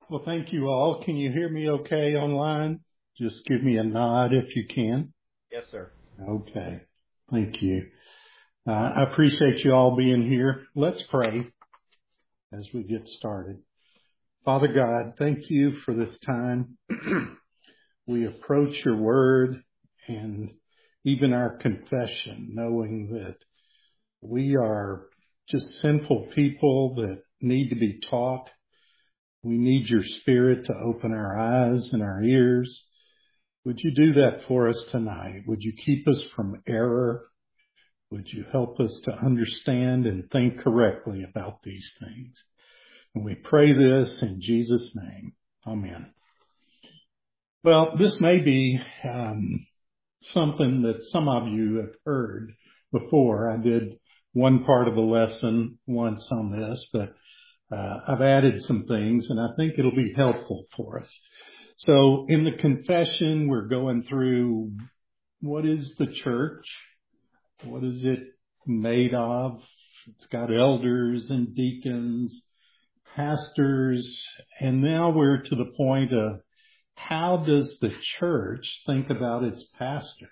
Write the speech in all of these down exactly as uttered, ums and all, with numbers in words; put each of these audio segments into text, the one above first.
Well, thank you all. Can you hear me okay online? Just give me a nod if you can. Yes, sir. Okay. Thank you. Uh, I appreciate you all being here. Let's pray as we get started. Father God, thank you for this time. We approach your word and even our confession, knowing that we are just sinful people that need to be taught. We need your spirit to open our eyes and our ears. Would you do that for us tonight? Would you keep us from error? Would you help us to understand and think correctly about these things? And we pray this in Jesus' name. Amen. Well, this may be um, something that some of you have heard before. I did one part of a lesson once on this, but uh, I've added some things, and I think it'll be helpful for us. So in the confession, we're going through what is the church? What is it made of? It's got elders and deacons, pastors, and now we're to the point of how does the church think about its pastor?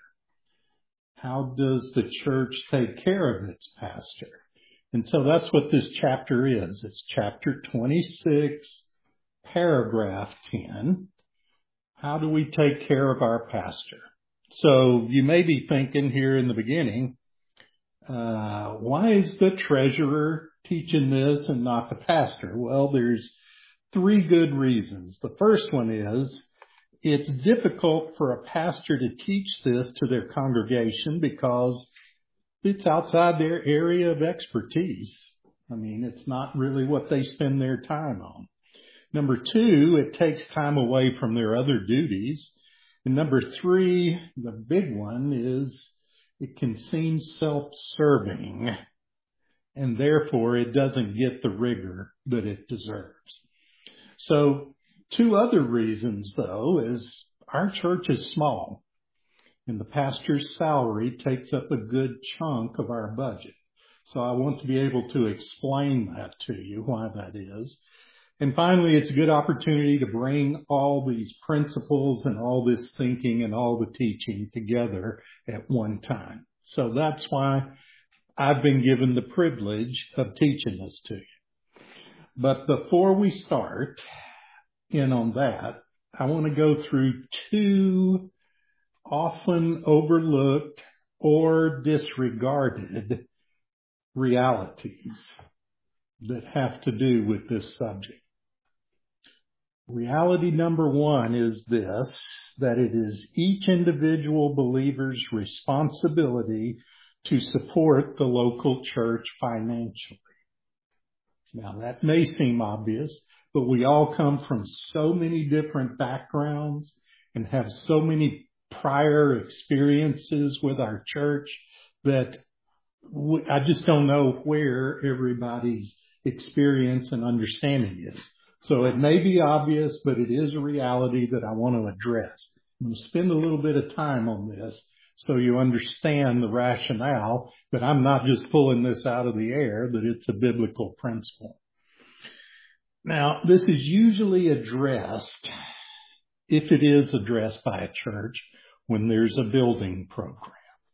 How does the church take care of its pastor? And so that's what this chapter is. It's chapter twenty-six, paragraph ten. How do we take care of our pastor? So you may be thinking here in the beginning, uh, why is the treasurer teaching this and not the pastor? Well, there's three good reasons. The first one is it's difficult for a pastor to teach this to their congregation because it's outside their area of expertise. I mean, it's not really what they spend their time on. Number two, it takes time away from their other duties. And number three, the big one is it can seem self-serving, and therefore it doesn't get the rigor that it deserves. So two other reasons, though, is our church is small, and the pastor's salary takes up a good chunk of our budget. So I want to be able to explain that to you, why that is. And finally, it's a good opportunity to bring all these principles and all this thinking and all the teaching together at one time. So that's why I've been given the privilege of teaching this to you. But before we start in on that, I want to go through two often overlooked or disregarded realities that have to do with this subject. Reality number one is this, that it is each individual believer's responsibility to support the local church financially. Now, that may seem obvious, but we all come from so many different backgrounds and have so many prior experiences with our church that we, I just don't know where everybody's experience and understanding is. So it may be obvious, but it is a reality that I want to address. I'm going to spend a little bit of time on this so you understand the rationale that I'm not just pulling this out of the air, that it's a biblical principle. Now, this is usually addressed, if it is addressed by a church, when there's a building program.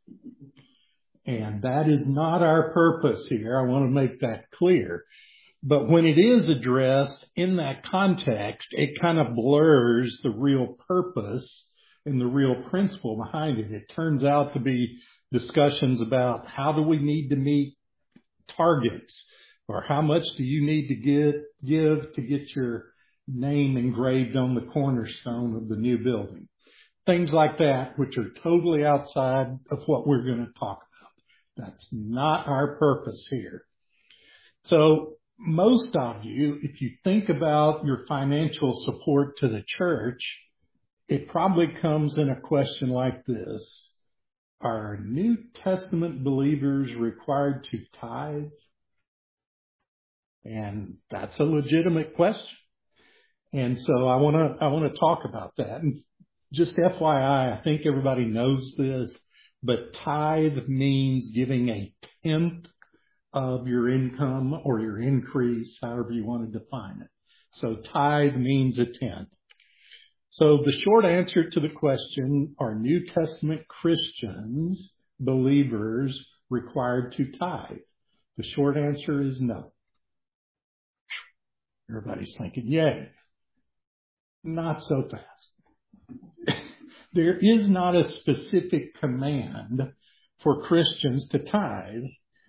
And that is not our purpose here. I want to make that clear. But when it is addressed in that context, it kind of blurs the real purpose and the real principle behind it. It turns out to be discussions about how do we need to meet targets, or how much do you need to get, give to get your name engraved on the cornerstone of the new building. Things like that, which are totally outside of what we're going to talk about. That's not our purpose here. So most of you, if you think about your financial support to the church, it probably comes in a question like this. Are New Testament believers required to tithe? And that's a legitimate question. And so I want to, I want to talk about that. And just F Y I, I think everybody knows this, but tithe means giving a tenth of your income or your increase, however you want to define it. So tithe means a tenth. So the short answer to the question, are New Testament Christians, believers, required to tithe? The short answer is no. Everybody's thinking, yay. Not so fast. There is not a specific command for Christians to tithe.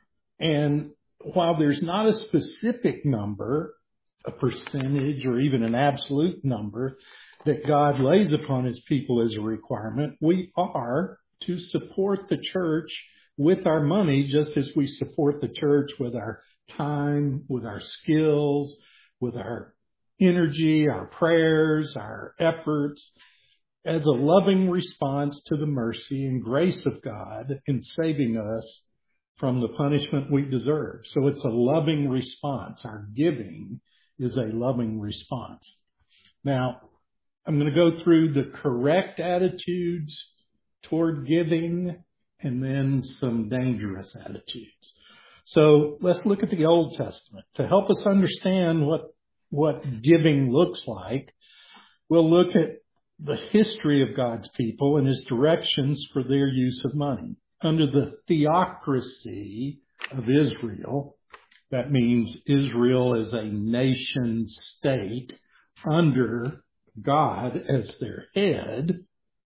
And while there's not a specific number, a percentage or even an absolute number that God lays upon his people as a requirement, we are to support the church with our money, just as we support the church with our time, with our skills, with our energy, our prayers, our efforts, as a loving response to the mercy and grace of God in saving us from the punishment we deserve. So it's a loving response. Our giving is a loving response. Now, I'm going to go through the correct attitudes toward giving and then some dangerous attitudes. So let's look at the Old Testament. To help us understand what, what giving looks like, we'll look at the history of God's people and his directions for their use of money. Under the theocracy of Israel, that means Israel as a nation state under God as their head,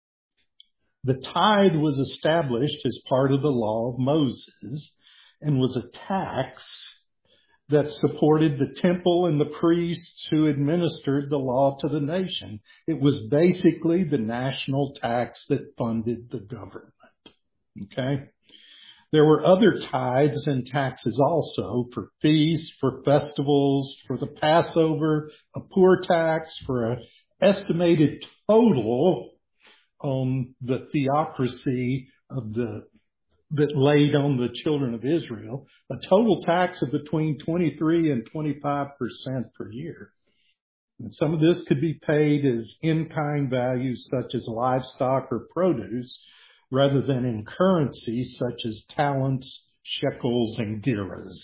the tithe was established as part of the law of Moses and was a tax that supported the temple and the priests who administered the law to the nation. It was basically the national tax that funded the government. Okay? There were other tithes and taxes also for feasts, for festivals, for the Passover, a poor tax, for an estimated total on the theocracy of the that laid on the children of Israel, a total tax of between twenty-three and twenty-five percent per year. And some of this could be paid as in-kind values such as livestock or produce, rather than in currency such as talents, shekels, and gerahs.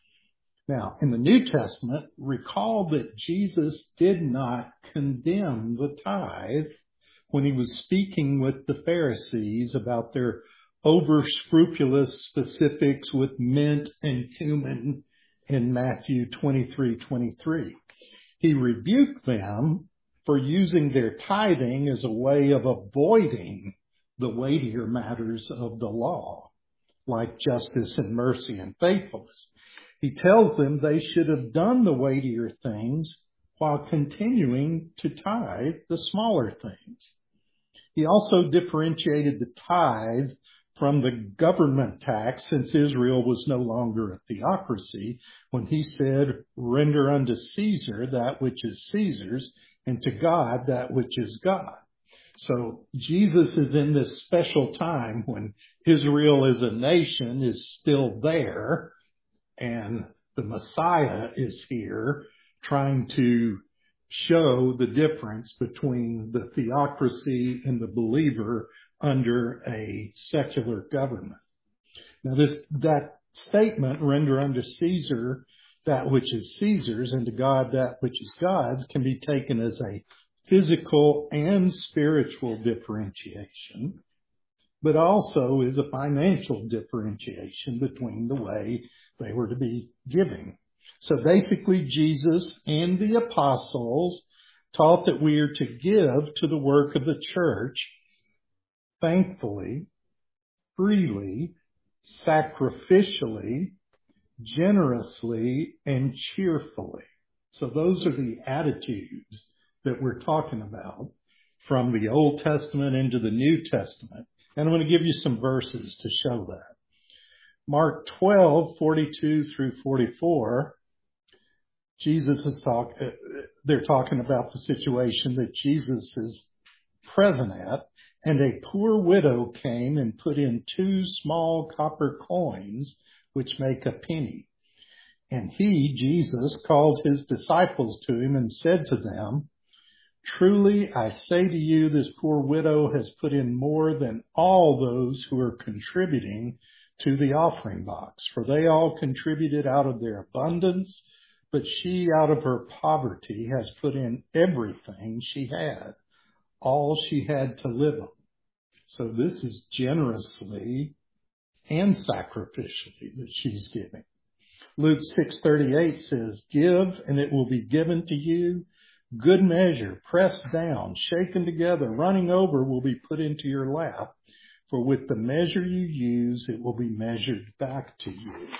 Now, in the New Testament, recall that Jesus did not condemn the tithe when he was speaking with the Pharisees about their over-scrupulous specifics with mint and cumin in Matthew twenty-three twenty-three. He rebuked them for using their tithing as a way of avoiding the weightier matters of the law, like justice and mercy and faithfulness. He tells them they should have done the weightier things while continuing to tithe the smaller things. He also differentiated the tithe from the government tax, since Israel was no longer a theocracy, when he said, render unto Caesar that which is Caesar's, and to God that which is God. So Jesus is in this special time when Israel as a nation is still there, and the Messiah is here trying to show the difference between the theocracy and the believer under a secular government. Now this, that statement, render unto Caesar that which is Caesar's and to God that which is God's, can be taken as a physical and spiritual differentiation, but also is a financial differentiation between the way they were to be giving. So basically, Jesus and the apostles taught that we are to give to the work of the church thankfully, freely, sacrificially, generously, and cheerfully. So those are the attitudes that we're talking about from the Old Testament into the New Testament. And I'm going to give you some verses to show that. Mark twelve, forty-two through forty-four, Jesus is talk, they're talking about the situation that Jesus is present at. And a poor widow came and put in two small copper coins, which make a penny. And he, Jesus, called his disciples to him and said to them, truly, I say to you, this poor widow has put in more than all those who are contributing to the offering box, for they all contributed out of their abundance, but she out of her poverty has put in everything she had, all she had to live on. So this is generously and sacrificially that she's giving. Luke six thirty-eight says, "Give and it will be given to you. Good measure, pressed down, shaken together, running over will be put into your lap. For with the measure you use, it will be measured back to you."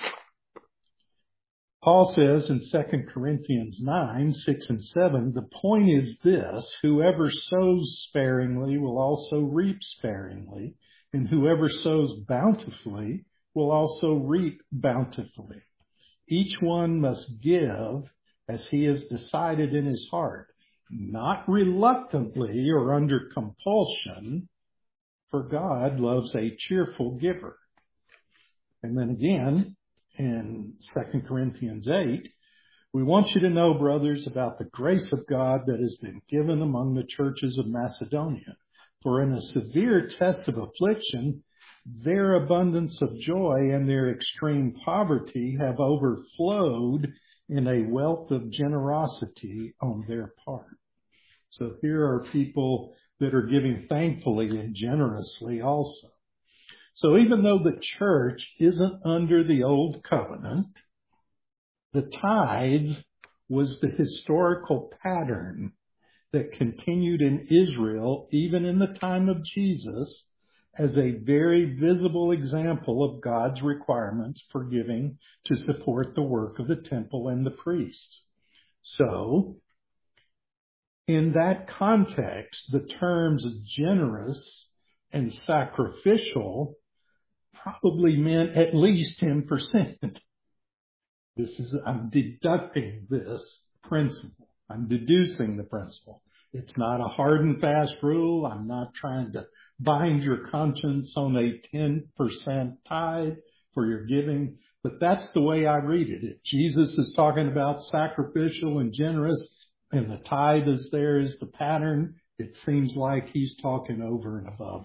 Paul says in Second Corinthians nine, six and seven, "The point is this, whoever sows sparingly will also reap sparingly, and whoever sows bountifully will also reap bountifully. Each one must give as he has decided in his heart, not reluctantly or under compulsion, for God loves a cheerful giver." And then again, in Second Corinthians eight, "We want you to know, brothers, about the grace of God that has been given among the churches of Macedonia. For in a severe test of affliction, their abundance of joy and their extreme poverty have overflowed in a wealth of generosity on their part." So here are people that are giving thankfully and generously also. So even though the church isn't under the old covenant, the tithe was the historical pattern that continued in Israel even in the time of Jesus as a very visible example of God's requirements for giving to support the work of the temple and the priests. So, in that context, the terms generous and sacrificial probably meant at least ten percent. This is, I'm deducting this principle. I'm deducing the principle. It's not a hard and fast rule. I'm not trying to bind your conscience on a ten percent tithe for your giving, but that's the way I read it. If Jesus is talking about sacrificial and generous and the tithe is there as the pattern, it seems like he's talking over and above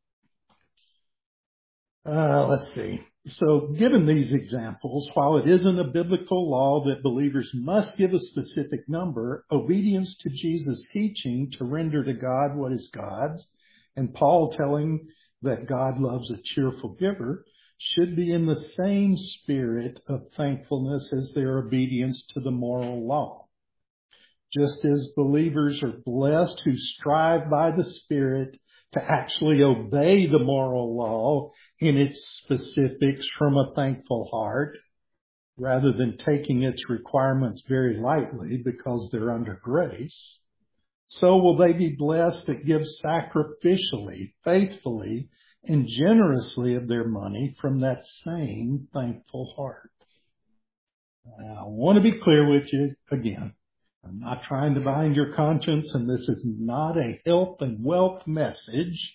that. Uh, let's see. So given these examples, while it isn't a biblical law that believers must give a specific number, obedience to Jesus' teaching to render to God what is God's, and Paul telling that God loves a cheerful giver, should be in the same spirit of thankfulness as their obedience to the moral law. Just as believers are blessed who strive by the Spirit to actually obey the moral law in its specifics from a thankful heart, rather than taking its requirements very lightly because they're under grace, so will they be blessed that give sacrificially, faithfully, and generously of their money from that same thankful heart. Now, I want to be clear with you again. I'm not trying to bind your conscience, and this is not a health and wealth message.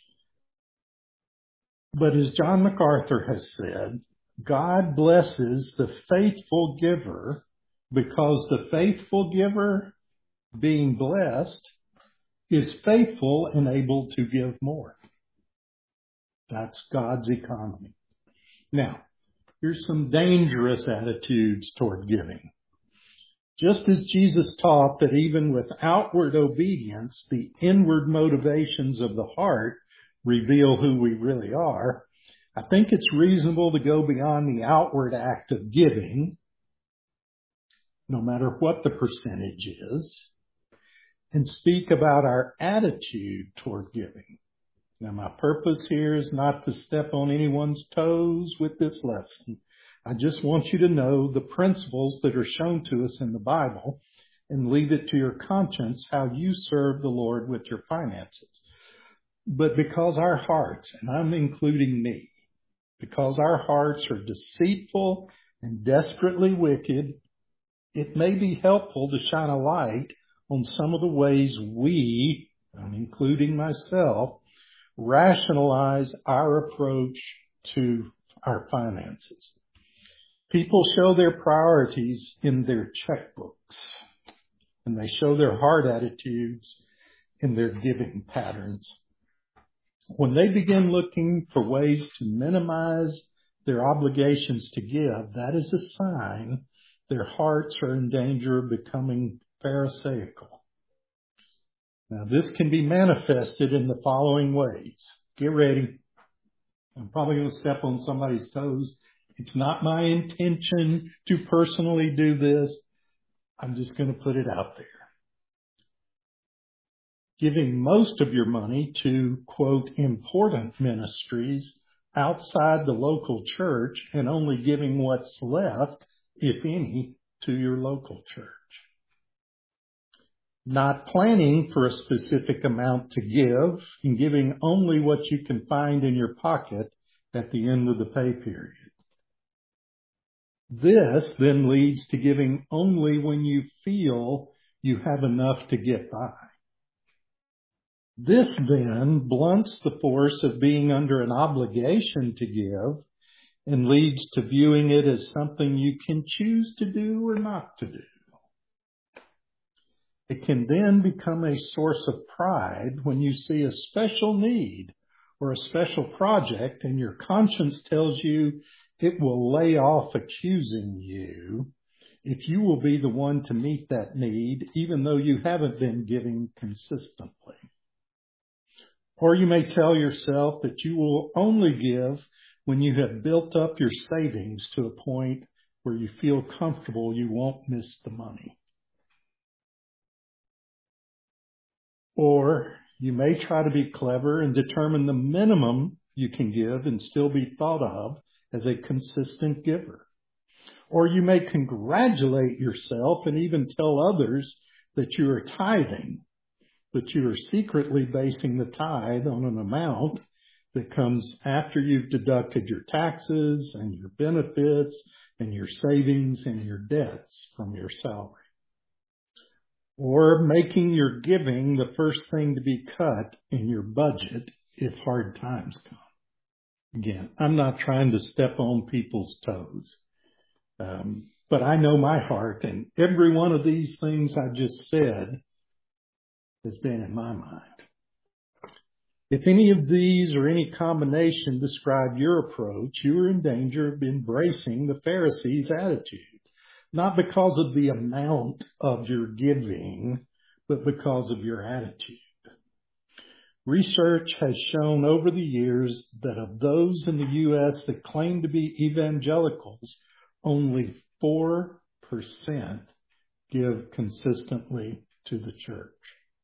But as John MacArthur has said, God blesses the faithful giver because the faithful giver, being blessed, is faithful and able to give more. That's God's economy. Now, here's some dangerous attitudes toward giving. Just as Jesus taught that even with outward obedience, the inward motivations of the heart reveal who we really are, I think it's reasonable to go beyond the outward act of giving, no matter what the percentage is, and speak about our attitude toward giving. Now, my purpose here is not to step on anyone's toes with this lesson. I just want you to know the principles that are shown to us in the Bible and leave it to your conscience how you serve the Lord with your finances. But because our hearts, and I'm including me, because our hearts are deceitful and desperately wicked, it may be helpful to shine a light on some of the ways we, I'm including myself, rationalize our approach to our finances. People show their priorities in their checkbooks, and they show their heart attitudes in their giving patterns. When they begin looking for ways to minimize their obligations to give, that is a sign their hearts are in danger of becoming pharisaical. Now, this can be manifested in the following ways. Get ready. I'm probably going to step on somebody's toes. It's not my intention to personally do this. I'm just going to put it out there. Giving most of your money to, quote, important ministries outside the local church and only giving what's left, if any, to your local church. Not planning for a specific amount to give and giving only what you can find in your pocket at the end of the pay period. This then leads to giving only when you feel you have enough to get by. This then blunts the force of being under an obligation to give and leads to viewing it as something you can choose to do or not to do. It can then become a source of pride when you see a special need or a special project and your conscience tells you it will lay off accusing you if you will be the one to meet that need, even though you haven't been giving consistently. Or you may tell yourself that you will only give when you have built up your savings to a point where you feel comfortable you won't miss the money. Or you may try to be clever and determine the minimum you can give and still be thought of as a consistent giver. Or you may congratulate yourself and even tell others that you are tithing, but you are secretly basing the tithe on an amount that comes after you've deducted your taxes and your benefits and your savings and your debts from your salary. Or making your giving the first thing to be cut in your budget if hard times come. Again, I'm not trying to step on people's toes, um, but I know my heart, and every one of these things I just said has been in my mind. If any of these or any combination describe your approach, you are in danger of embracing the Pharisees' attitude. Not because of the amount of your giving, but because of your attitude. Research has shown over the years that of those in the U S that claim to be evangelicals, only four percent give consistently to the church.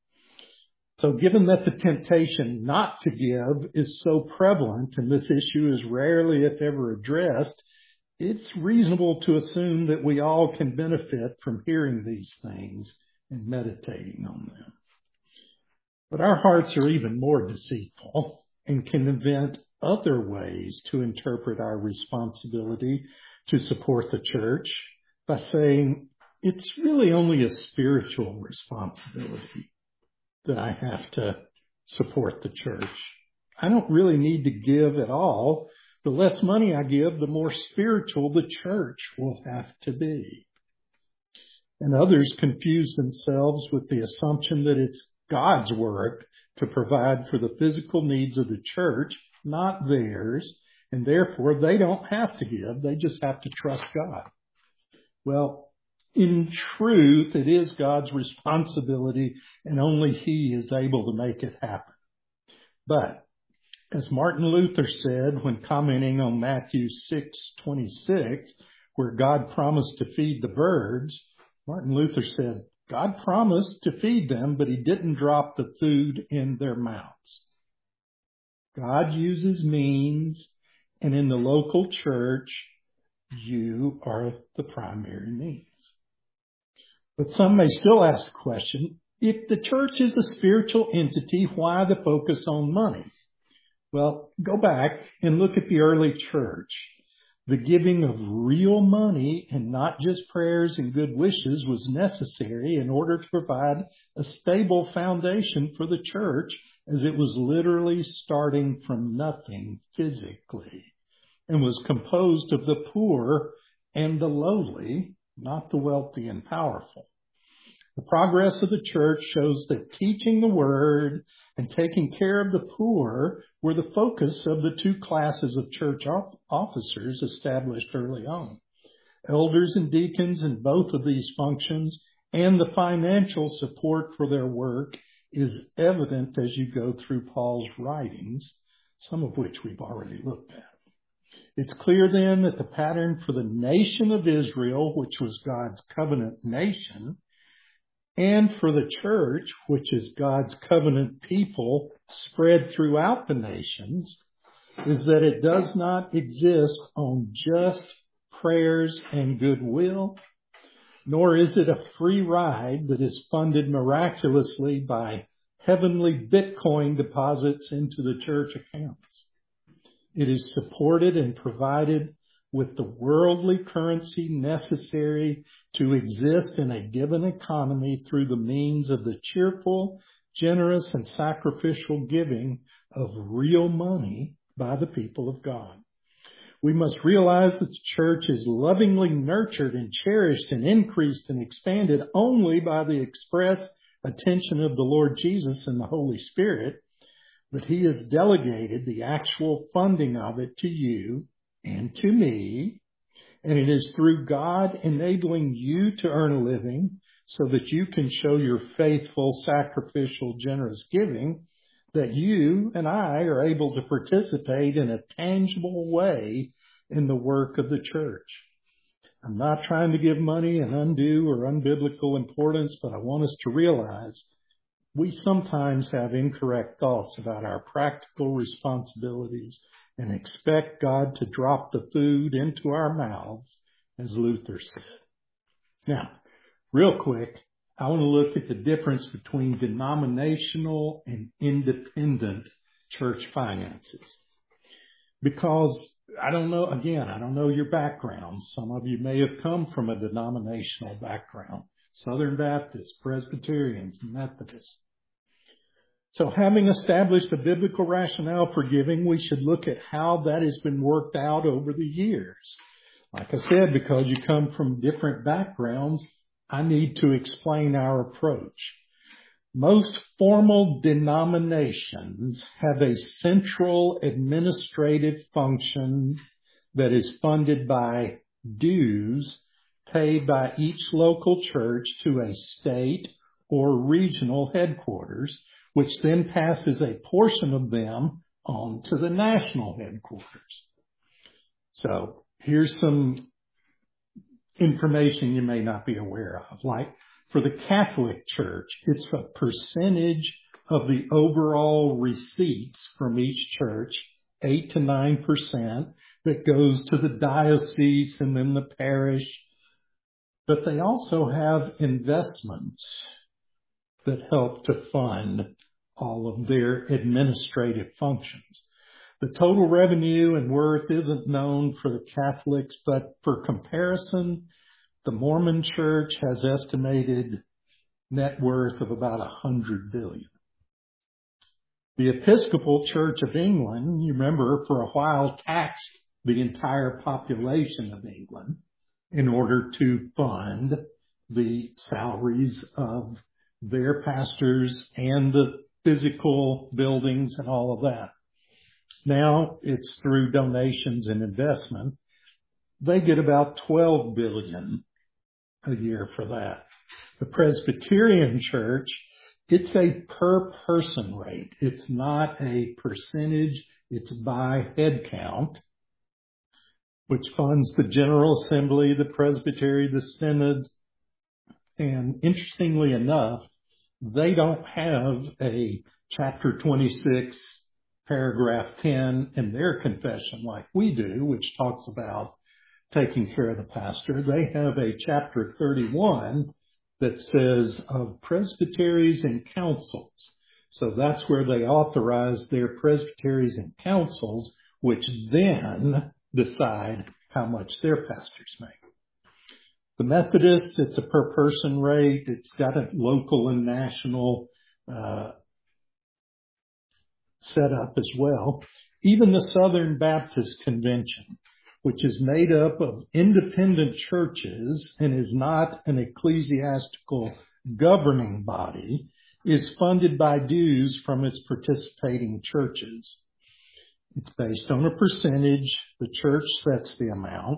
So given that the temptation not to give is so prevalent and this issue is rarely, if ever, addressed, it's reasonable to assume that we all can benefit from hearing these things and meditating on them. But our hearts are even more deceitful and can invent other ways to interpret our responsibility to support the church by saying it's really only a spiritual responsibility that I have to support the church. I don't really need to give at all. The less money I give, the more spiritual the church will have to be. And others confuse themselves with the assumption that it's God's work to provide for the physical needs of the church, not theirs, and therefore they don't have to give. They just have to trust God. Well, in truth, it is God's responsibility, and only He is able to make it happen. But as Martin Luther said when commenting on Matthew six twenty-six, where God promised to feed the birds, Martin Luther said, God promised to feed them, but He didn't drop the food in their mouths. God uses means, and in the local church, you are the primary means. But some may still ask the question, if the church is a spiritual entity, why the focus on money? Well, go back and look at the early church. The giving of real money and not just prayers and good wishes was necessary in order to provide a stable foundation for the church, as it was literally starting from nothing physically and was composed of the poor and the lowly, not the wealthy and powerful. The progress of the church shows that teaching the word and taking care of the poor were the focus of the two classes of church officers established early on. elders and deacons in both of these functions, and the financial support for their work is evident as you go through Paul's writings, some of which we've already looked at. It's clear then that the pattern for the nation of Israel, which was God's covenant nation, and for the church, which is God's covenant people spread throughout the nations, is that it does not exist on just prayers and goodwill, nor is it a free ride that is funded miraculously by heavenly Bitcoin deposits into the church accounts. It is supported and provided with the worldly currency necessary to exist in a given economy through the means of the cheerful, generous, and sacrificial giving of real money by the people of God. We must realize that the church is lovingly nurtured and cherished and increased and expanded only by the express attention of the Lord Jesus and the Holy Spirit, but He has delegated the actual funding of it to you and to me, and it is through God enabling you to earn a living so that you can show your faithful, sacrificial, generous giving that you and I are able to participate in a tangible way in the work of the church. I'm not trying to give money an undue or unbiblical importance, but I want us to realize we sometimes have incorrect thoughts about our practical responsibilities and expect God to drop the food into our mouths, as Luther said. Now, real quick, I want to look at the difference between denominational and independent church finances. Because I don't know, again, I don't know your background. Some of you may have come from a denominational background. Southern Baptists, Presbyterians, Methodists. So having established a biblical rationale for giving, we should look at how that has been worked out over the years. Like I said, because you come from different backgrounds, I need to explain our approach. Most formal denominations have a central administrative function that is funded by dues paid by each local church to a state or regional headquarters, which then passes a portion of them on to the national headquarters. So here's some information you may not be aware of. Like for the Catholic Church, it's a percentage of the overall receipts from each church, eight to nine percent, that goes to the diocese and then the parish. But they also have investments that help to fund all of their administrative functions. The total revenue and worth isn't known for the Catholics, but for comparison, the Mormon Church has estimated net worth of about one hundred billion dollars. The Episcopal Church of England, you remember, for a while taxed the entire population of England in order to fund the salaries of their pastors and the physical buildings and all of that. Now it's through donations and investment. They get about twelve billion dollars a year for that. The Presbyterian Church, it's a per person rate. It's not a percentage. It's by head count, which funds the General Assembly, the Presbytery, the Synod. And interestingly enough, they don't have a chapter twenty-six, paragraph ten in their confession like we do, which talks about taking care of the pastor. They have a chapter thirty-one that says of presbyteries and councils. So that's where they authorize their presbyteries and councils, which then decide how much their pastors make. The Methodists, it's a per person rate. It's got a local and national uh, set up as well. Even the Southern Baptist Convention, which is made up of independent churches and is not an ecclesiastical governing body, is funded by dues from its participating churches. It's based on a percentage. The church sets the amount.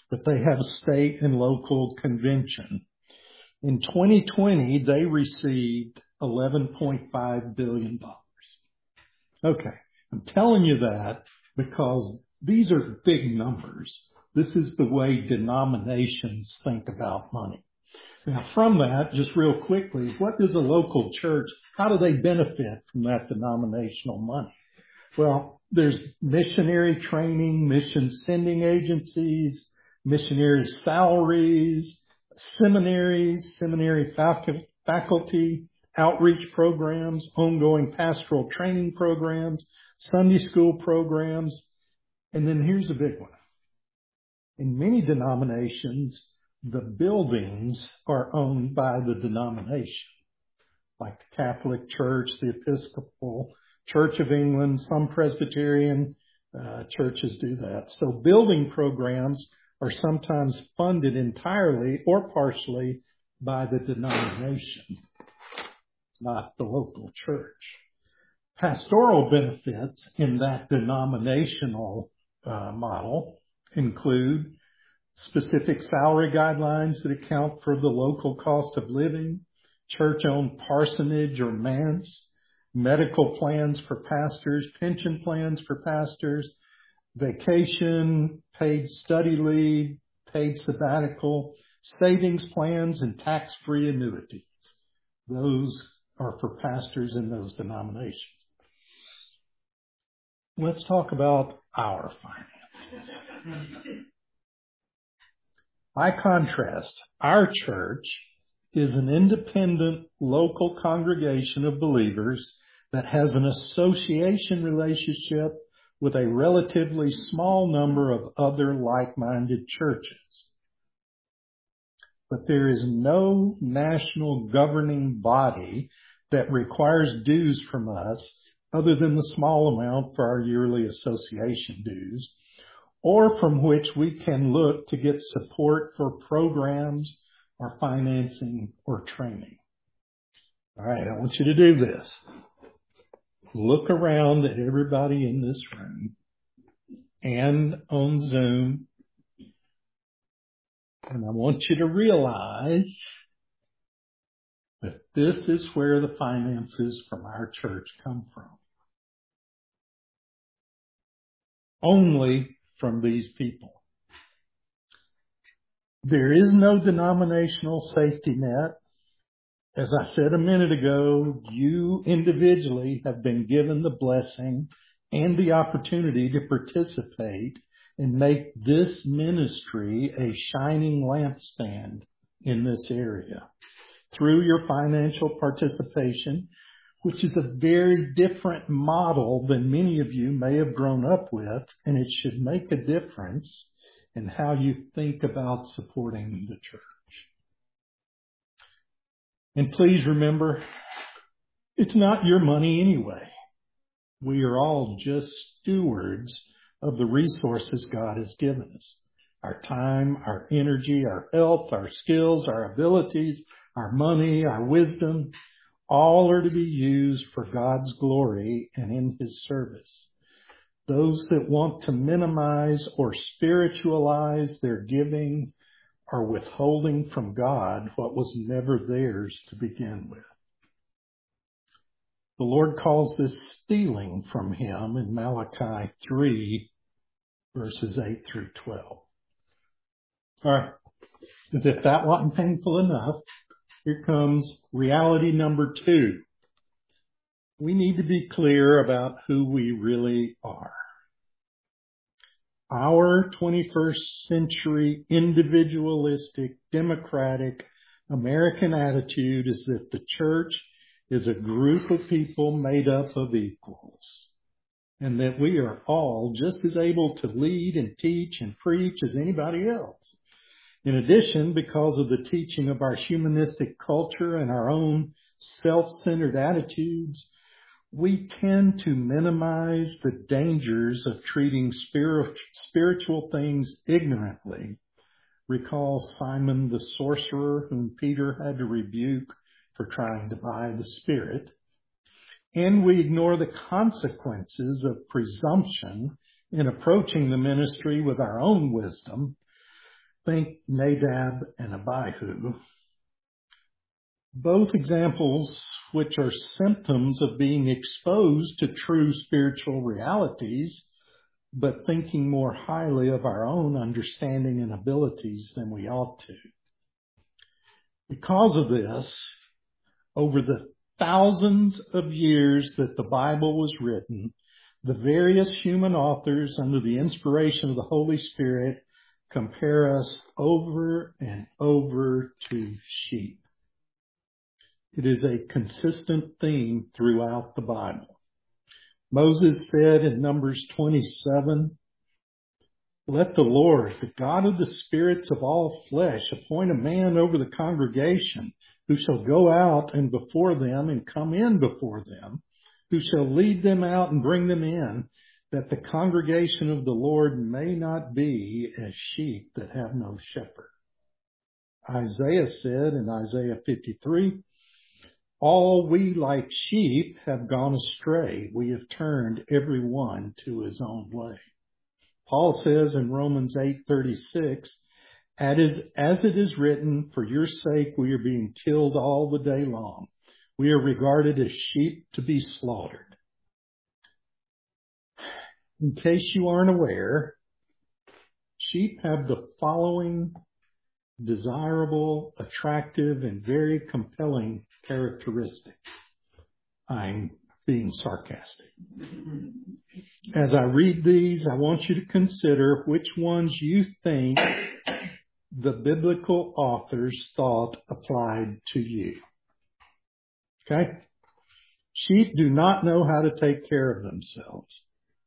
but they have a state and local convention. In twenty twenty, they received eleven point five billion dollars. Okay, I'm telling you that because these are big numbers. This is the way denominations think about money. Now, from that, just real quickly, what does a local church, how do they benefit from that denominational money? Well, there's missionary training, mission sending agencies, missionary salaries, seminaries, seminary faculty, outreach programs, ongoing pastoral training programs, Sunday school programs. And then here's a big one. In many denominations, the buildings are owned by the denomination, like the Catholic Church, the Episcopal Church of England, some Presbyterian uh, churches do that. So building programs are sometimes funded entirely or partially by the denomination, not the local church. Pastoral benefits in that denominational uh, model include specific salary guidelines that account for the local cost of living, church-owned parsonage or manse, medical plans for pastors, pension plans for pastors, vacation, paid study leave, paid sabbatical, savings plans, and tax-free annuities. Those are for pastors in those denominations. Let's talk about our finances. By contrast, our church is an independent local congregation of believers that has an association relationship with a relatively small number of other like-minded churches. But there is no national governing body that requires dues from us other than the small amount for our yearly association dues, or from which we can look to get support for programs or financing or training. All right, I want you to do this. Look around at everybody in this room and on Zoom, and I want you to realize that this is where the finances from our church come from. Only from these people. There is no denominational safety net. As I said a minute ago, you individually have been given the blessing and the opportunity to participate and make this ministry a shining lampstand in this area through your financial participation, which is a very different model than many of you may have grown up with, and it should make a difference in how you think about supporting the church. And please remember, it's not your money anyway. We are all just stewards of the resources God has given us. Our time, our energy, our health, our skills, our abilities, our money, our wisdom, all are to be used for God's glory and in His service. Those that want to minimize or spiritualize their giving are withholding from God what was never theirs to begin with. The Lord calls this stealing from Him in Malachi three, verses eight through twelve. All right. As if that wasn't painful enough, here comes reality number two. We need to be clear about who we really are. Our twenty-first century individualistic, democratic American attitude is that the church is a group of people made up of equals, and that we are all just as able to lead and teach and preach as anybody else. In addition, because of the teaching of our humanistic culture and our own self-centered attitudes, we tend to minimize the dangers of treating spirit, spiritual things ignorantly. Recall Simon the sorcerer, whom Peter had to rebuke for trying to buy the Spirit. And we ignore the consequences of presumption in approaching the ministry with our own wisdom, Think Nadab and Abihu. Both examples which are symptoms of being exposed to true spiritual realities, but thinking more highly of our own understanding and abilities than we ought to. Because of this, over the thousands of years that the Bible was written, the various human authors under the inspiration of the Holy Spirit compare us over and over to sheep. It is a consistent theme throughout the Bible. Moses said in Numbers twenty-seven, "Let the Lord, the God of the spirits of all flesh, appoint a man over the congregation who shall go out and before them and come in before them, who shall lead them out and bring them in, that the congregation of the Lord may not be as sheep that have no shepherd." Isaiah said in Isaiah fifty-three, "All we like sheep have gone astray. We have turned every one to his own way." Paul says in Romans eight thirty-six, as it is written, "For your sake we are being killed all the day long. We are regarded as sheep to be slaughtered." In case you aren't aware, sheep have the following desirable, attractive, and very compelling characteristics. I'm being sarcastic. As I read these, I want you to consider which ones you think the biblical authors thought applied to you. Okay? Sheep do not know how to take care of themselves.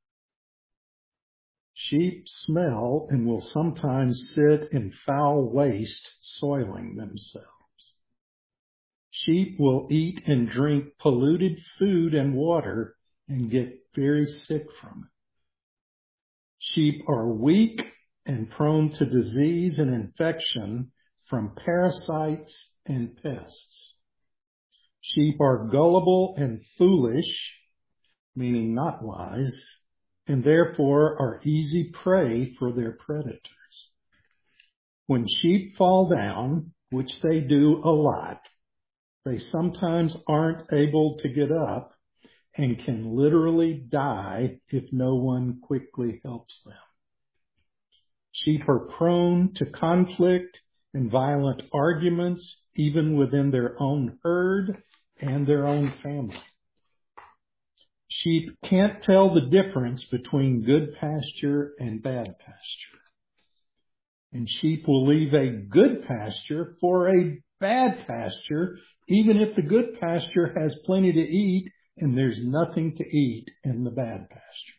Sheep smell and will sometimes sit in foul waste, soiling themselves. Sheep will eat and drink polluted food and water and get very sick from it. Sheep are weak and prone to disease and infection from parasites and pests. Sheep are gullible and foolish, meaning not wise, and therefore are easy prey for their predators. When sheep fall down, which they do a lot, they sometimes aren't able to get up and can literally die if no one quickly helps them. Sheep are prone to conflict and violent arguments, even within their own herd and their own family. Sheep can't tell the difference between good pasture and bad pasture. And sheep will leave a good pasture for a bad pasture, even if the good pasture has plenty to eat and there's nothing to eat in the bad pasture.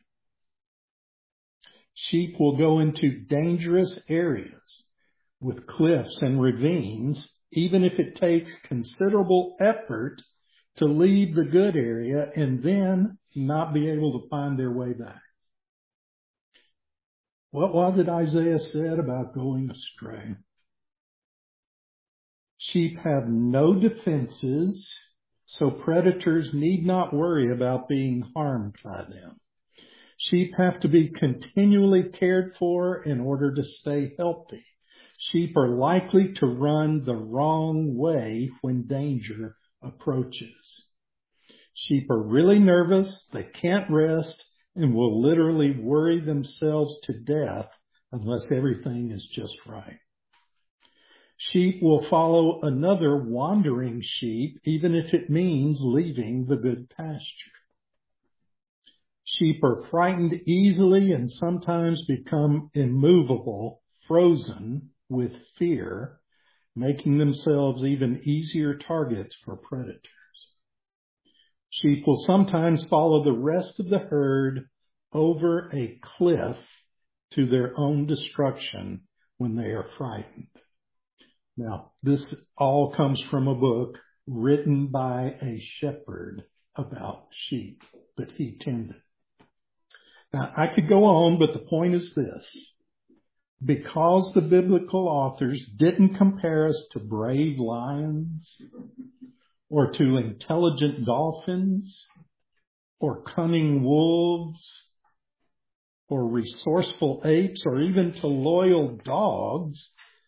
Sheep will go into dangerous areas with cliffs and ravines, even if it takes considerable effort to leave the good area and then not be able to find their way back. What was it Isaiah said about going astray? Sheep have no defenses, so predators need not worry about being harmed by them. Sheep have to be continually cared for in order to stay healthy. Sheep are likely to run the wrong way when danger approaches. Sheep are really nervous, they can't rest, and will literally worry themselves to death unless everything is just right. Sheep will follow another wandering sheep, even if it means leaving the good pasture. Sheep are frightened easily and sometimes become immovable, frozen with fear, making themselves even easier targets for predators. Sheep will sometimes follow the rest of the herd over a cliff to their own destruction when they are frightened. Now, this all comes from a book written by a shepherd about sheep that he tended. Now, I could go on, but the point is this. Because the biblical authors didn't compare us to brave lions or to intelligent dolphins or cunning wolves or resourceful apes or even to loyal dogs,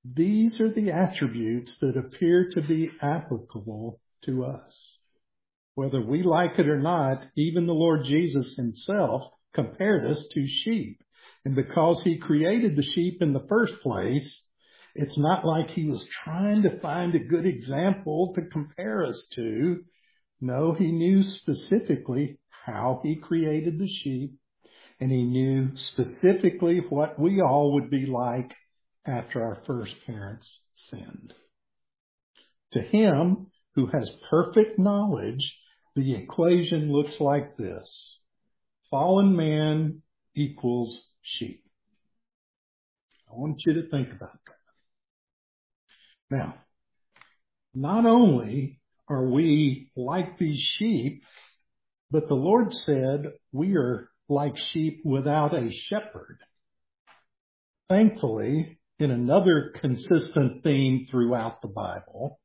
These are the attributes that appear to be applicable to us. Whether we like it or not, even the Lord Jesus himself compared us to sheep. And because he created the sheep in the first place, it's not like he was trying to find a good example to compare us to. No, he knew specifically how he created the sheep, and he knew specifically what we all would be like after our first parents sinned. To him, who has perfect knowledge, the equation looks like this. Fallen man equals sheep. I want you to think about that. Now, not only are we like these sheep, but the Lord said we are like sheep without a shepherd. Thankfully, in another consistent theme throughout the Bible,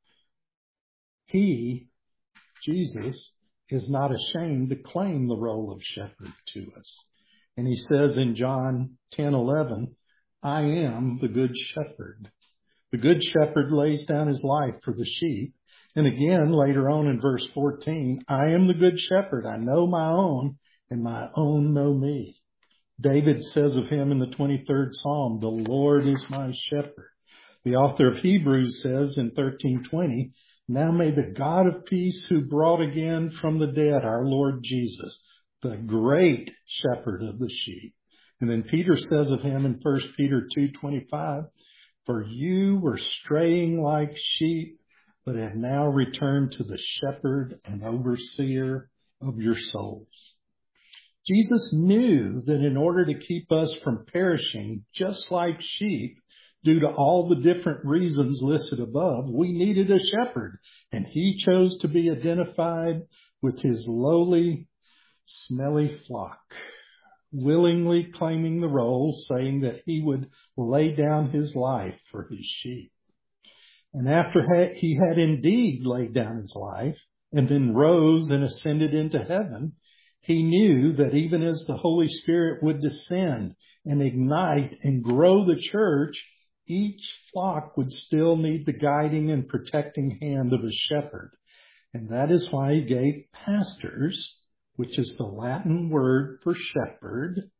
he, Jesus, is not ashamed to claim the role of shepherd to us. And he says in John ten eleven, I am the good shepherd. The good shepherd lays down his life for the sheep. And again, later on in verse fourteen, I am the good shepherd. I know my own, and my own know me. David says of him in the twenty-third Psalm, the Lord is my shepherd. The author of Hebrews says in thirteen twenty, now may the God of peace, who brought again from the dead our Lord Jesus, the great shepherd of the sheep. And then Peter says of him in First Peter two twenty-five, for you were straying like sheep, but have now returned to the shepherd and overseer of your souls. Jesus knew that in order to keep us from perishing just like sheep, due to all the different reasons listed above, we needed a shepherd, and he chose to be identified with his lowly, smelly flock, willingly claiming the role, saying that he would lay down his life for his sheep. And after he had indeed laid down his life and then rose and ascended into heaven, he knew that even as the Holy Spirit would descend and ignite and grow the church, each flock would still need the guiding and protecting hand of a shepherd. And that is why he gave pastors, which is the Latin word for shepherd,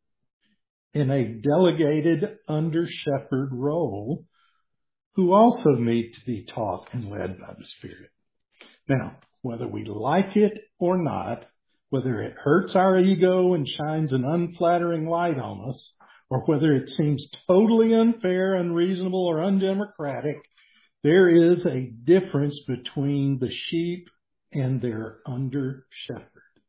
in a delegated under-shepherd role, who also need to be taught and led by the Spirit. Now, whether we like it or not, whether it hurts our ego and shines an unflattering light on us, or whether it seems totally unfair, unreasonable, or undemocratic, there is a difference between the sheep and their under-shepherd.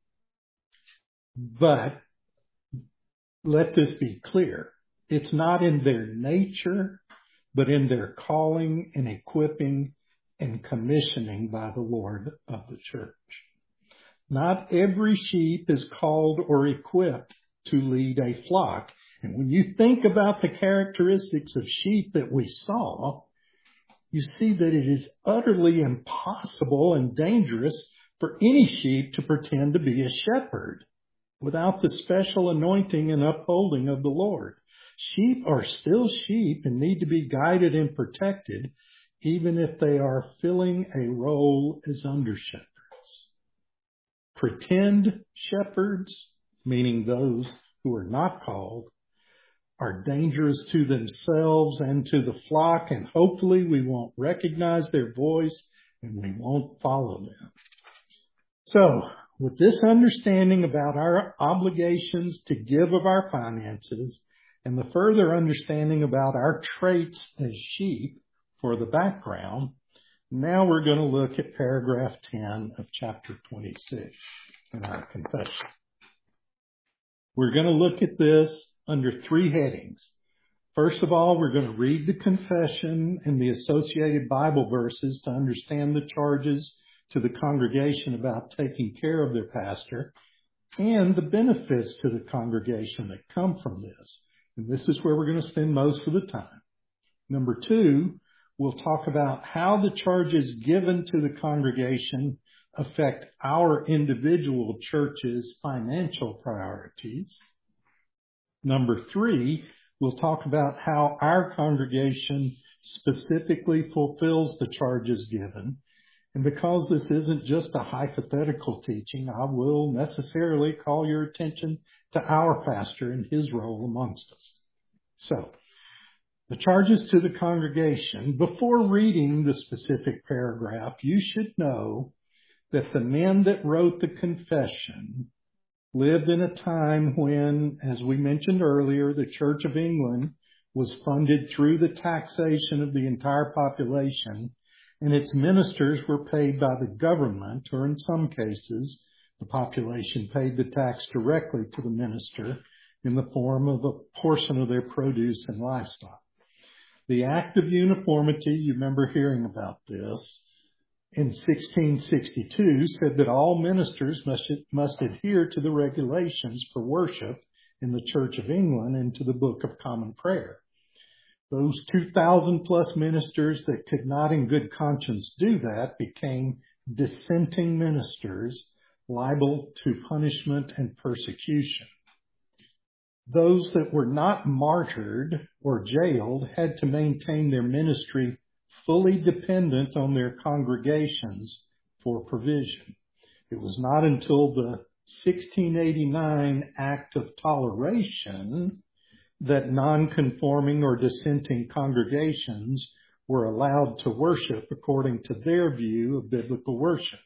But let this be clear. It's not in their nature, but in their calling and equipping and commissioning by the Lord of the church. Not every sheep is called or equipped to lead a flock. And when you think about the characteristics of sheep that we saw, you see that it is utterly impossible and dangerous for any sheep to pretend to be a shepherd without the special anointing and upholding of the Lord. Sheep are still sheep and need to be guided and protected, even if they are filling a role as under-shepherds. Pretend shepherds, meaning those who are not called, are dangerous to themselves and to the flock, and hopefully we won't recognize their voice and we won't follow them. So, with this understanding about our obligations to give of our finances, and the further understanding about our traits as sheep for the background, now we're going to look at paragraph ten of chapter twenty-six in our confession. We're going to look at this under three headings. First of all, we're going to read the confession and the associated Bible verses to understand the charges to the congregation about taking care of their pastor and the benefits to the congregation that come from this. And this is where we're going to spend most of the time. Number two, we'll talk about how the charges given to the congregation affect our individual church's financial priorities. Number three, we'll talk about how our congregation specifically fulfills the charges given. And because this isn't just a hypothetical teaching, I will necessarily call your attention to our pastor and his role amongst us. So, the charges to the congregation. Before reading the specific paragraph, you should know that the men that wrote the confession lived in a time when, as we mentioned earlier, the Church of England was funded through the taxation of the entire population, and its ministers were paid by the government, or in some cases, the population paid the tax directly to the minister in the form of a portion of their produce and livestock. The Act of Uniformity, you remember hearing about this, in sixteen sixty-two said that all ministers must, must adhere to the regulations for worship in the Church of England and to the Book of Common Prayer. Those two thousand plus ministers that could not in good conscience do that became dissenting ministers, liable to punishment and persecution. Those that were not martyred or jailed had to maintain their ministry fully dependent on their congregations for provision. It was not until the sixteen eighty-nine Act of Toleration that non-conforming or dissenting congregations were allowed to worship according to their view of biblical worship.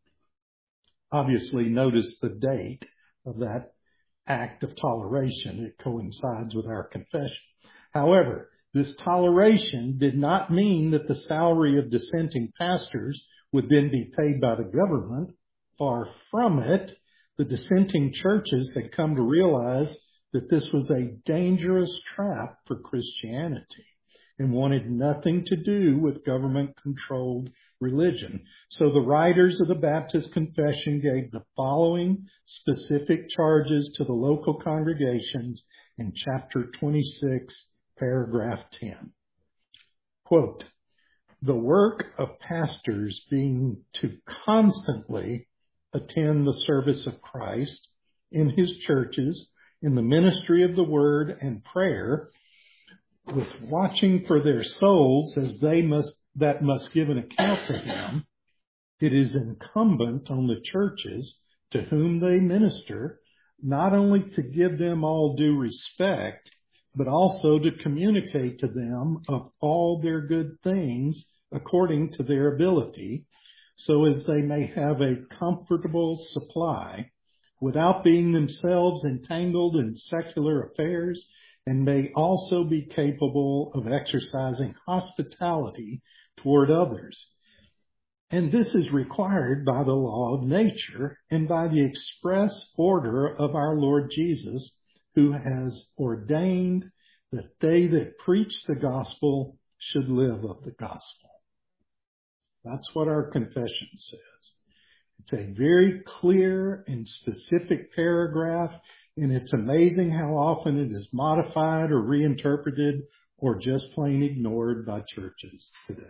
Obviously, notice the date of that Act of Toleration. It coincides with our confession. However, this toleration did not mean that the salary of dissenting pastors would then be paid by the government. Far from it. The dissenting churches had come to realize that this was a dangerous trap for Christianity and wanted nothing to do with government-controlled religion. So the writers of the Baptist Confession gave the following specific charges to the local congregations in chapter twenty-six, paragraph ten. Quote, the work of pastors being to constantly attend the service of Christ in his churches, in the ministry of the word and prayer, with watching for their souls as they must, that must give an account to him, it is incumbent on the churches to whom they minister, not only to give them all due respect, but also to communicate to them of all their good things according to their ability, so as they may have a comfortable supply, without being themselves entangled in secular affairs, and may also be capable of exercising hospitality toward others. And this is required by the law of nature and by the express order of our Lord Jesus, who has ordained that they that preach the gospel should live of the gospel. That's what our confession says. It's a very clear and specific paragraph, and it's amazing how often it is modified or reinterpreted or just plain ignored by churches today.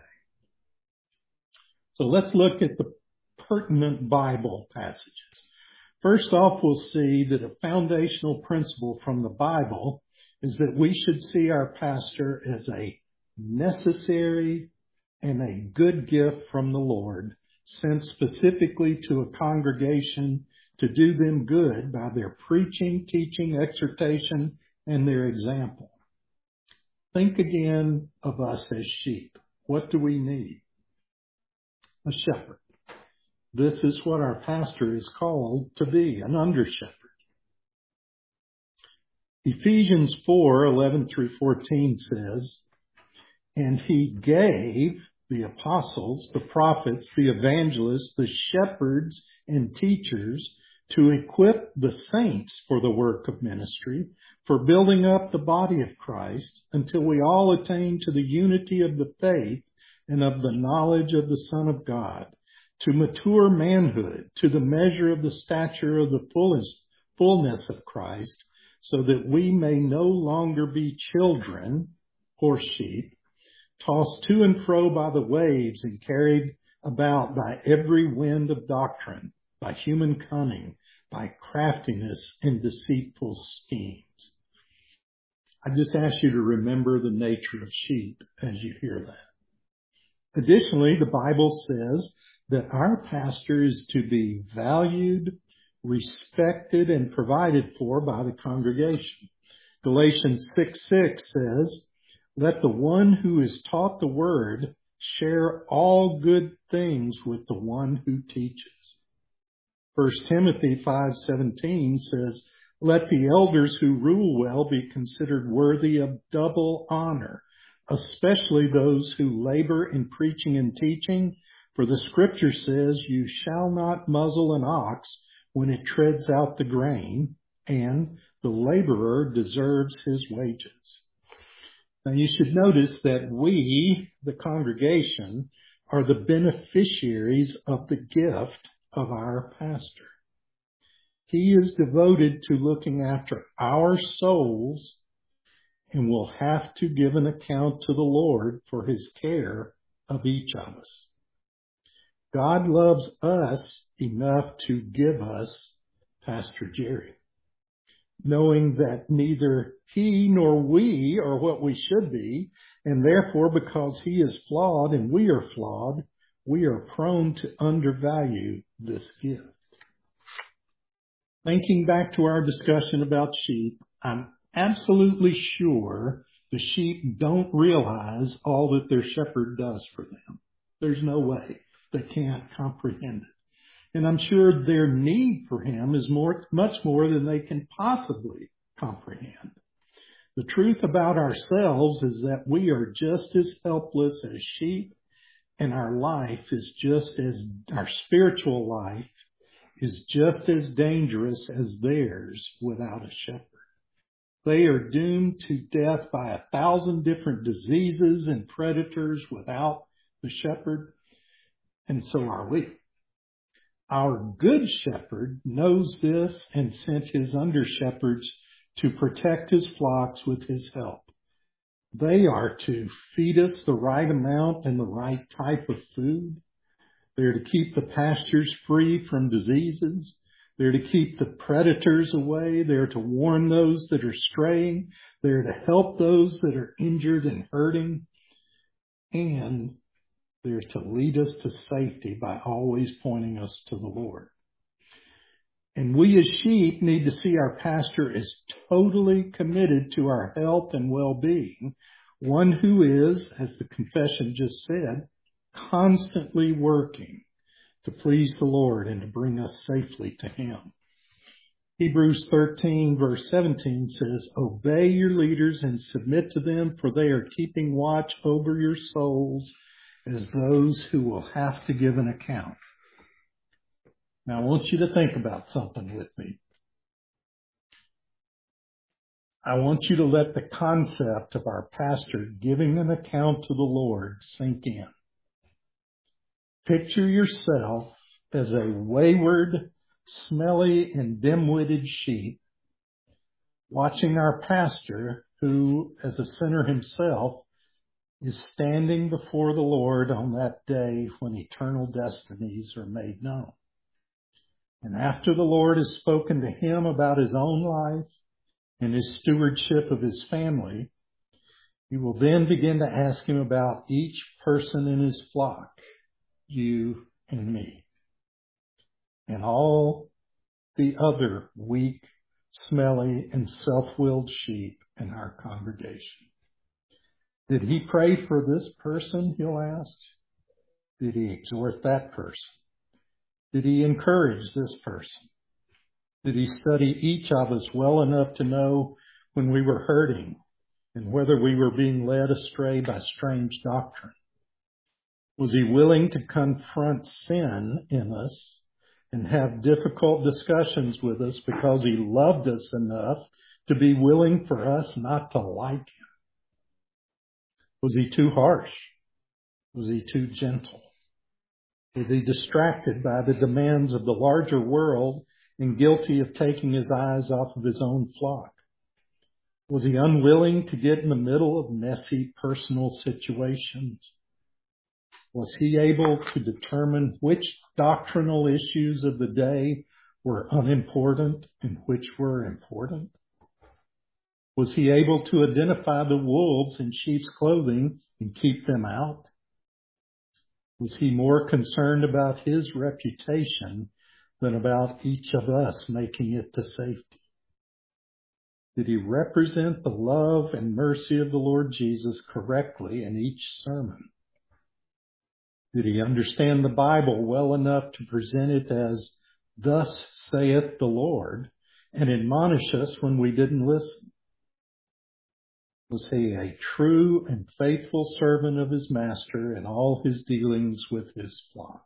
So let's look at the pertinent Bible passages. First off, we'll see that a foundational principle from the Bible is that we should see our pastor as a necessary and a good gift from the Lord, sent specifically to a congregation to do them good by their preaching, teaching, exhortation, and their example. Think again of us as sheep. What do we need? A shepherd. This is what our pastor is called to be, an under-shepherd. Ephesians four, eleven through fourteen says, and he gave the apostles, the prophets, the evangelists, the shepherds and teachers to equip the saints for the work of ministry, for building up the body of Christ until we all attain to the unity of the faith and of the knowledge of the Son of God, to mature manhood, to the measure of the stature of the fullness, fullness of Christ, so that we may no longer be children or sheep, tossed to and fro by the waves and carried about by every wind of doctrine, by human cunning, by craftiness and deceitful schemes. I just ask you to remember the nature of sheep as you hear that. Additionally, the Bible says that our pastor is to be valued, respected, and provided for by the congregation. Galatians six six says, let the one who is taught the word share all good things with the one who teaches. First Timothy five seventeen says, let the elders who rule well be considered worthy of double honor, especially those who labor in preaching and teaching. For the scripture says, you shall not muzzle an ox when it treads out the grain, and the laborer deserves his wages. Now you should notice that we, the congregation, are the beneficiaries of the gift of our pastor. He is devoted to looking after our souls and will have to give an account to the Lord for his care of each of us. God loves us enough to give us Pastor Jerry, knowing that neither he nor we are what we should be, and therefore because he is flawed and we are flawed, we are prone to undervalue this gift. Thinking back to our discussion about sheep, I'm absolutely sure the sheep don't realize all that their shepherd does for them. There's no way they can't comprehend it. And I'm sure their need for him is more, much more than they can possibly comprehend. The truth about ourselves is that we are just as helpless as sheep, and our life is just as, our spiritual life is just as dangerous as theirs without a shepherd. They are doomed to death by a thousand different diseases and predators without the shepherd, and so are we. Our good shepherd knows this and sent his under-shepherds to protect his flocks with his help. They are to feed us the right amount and the right type of food. They're to keep the pastures free from diseases. They're to keep the predators away. They're to warn those that are straying. They're to help those that are injured and hurting. And they're to lead us to safety by always pointing us to the Lord. And we as sheep need to see our pastor as totally committed to our health and well-being, one who is, as the confession just said, constantly working to please the Lord and to bring us safely to him. Hebrews thirteen verse seventeen says, obey your leaders and submit to them, for they are keeping watch over your souls as those who will have to give an account. Now I want you to think about something with me. I want you to let the concept of our pastor giving an account to the Lord sink in. Picture yourself as a wayward, smelly, and dim-witted sheep watching our pastor, who, as a sinner himself, is standing before the Lord on that day when eternal destinies are made known. And after the Lord has spoken to him about his own life and his stewardship of his family, he will then begin to ask him about each person in his flock, you and me, and all the other weak, smelly, and self-willed sheep in our congregation. Did he pray for this person, he'll ask? Did he exhort that person? Did he encourage this person? Did he study each of us well enough to know when we were hurting and whether we were being led astray by strange doctrine? Was he willing to confront sin in us and have difficult discussions with us because he loved us enough to be willing for us not to like him? Was he too harsh? Was he too gentle? Was he distracted by the demands of the larger world and guilty of taking his eyes off of his own flock? Was he unwilling to get in the middle of messy personal situations? Was he able to determine which doctrinal issues of the day were unimportant and which were important? Was he able to identify the wolves in sheep's clothing and keep them out? Was he more concerned about his reputation than about each of us making it to safety? Did he represent the love and mercy of the Lord Jesus correctly in each sermon? Did he understand the Bible well enough to present it as, "Thus saith the Lord," and admonish us when we didn't listen? Was he a true and faithful servant of his master in all his dealings with his flock?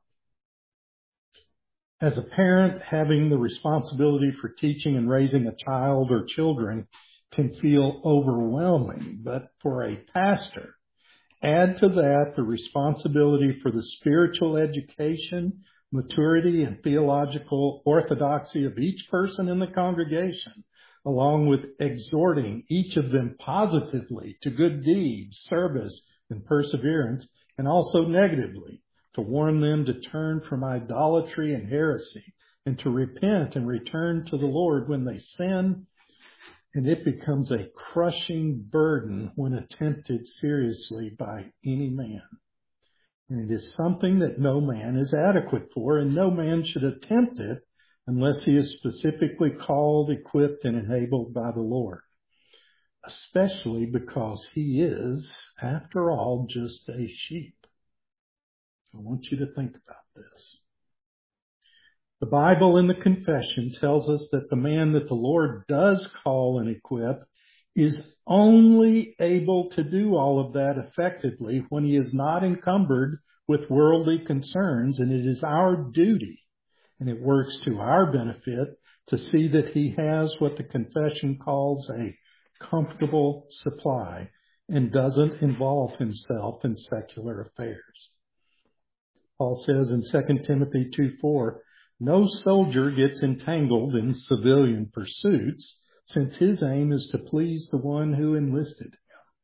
As a parent, having the responsibility for teaching and raising a child or children can feel overwhelming, but for a pastor, add to that the responsibility for the spiritual education, maturity, and theological orthodoxy of each person in the congregation, along with exhorting each of them positively to good deeds, service, and perseverance, and also negatively to warn them to turn from idolatry and heresy and to repent and return to the Lord when they sin. And it becomes a crushing burden when attempted seriously by any man. And it is something that no man is adequate for, and no man should attempt it unless he is specifically called, equipped, and enabled by the Lord, especially because he is, after all, just a sheep. I want you to think about this. The Bible in the confession tells us that the man that the Lord does call and equip is only able to do all of that effectively when he is not encumbered with worldly concerns, and it is our duty, and it works to our benefit, to see that he has what the confession calls a comfortable supply and doesn't involve himself in secular affairs. Paul says in Second Timothy two four, "No soldier gets entangled in civilian pursuits, since his aim is to please the one who enlisted him."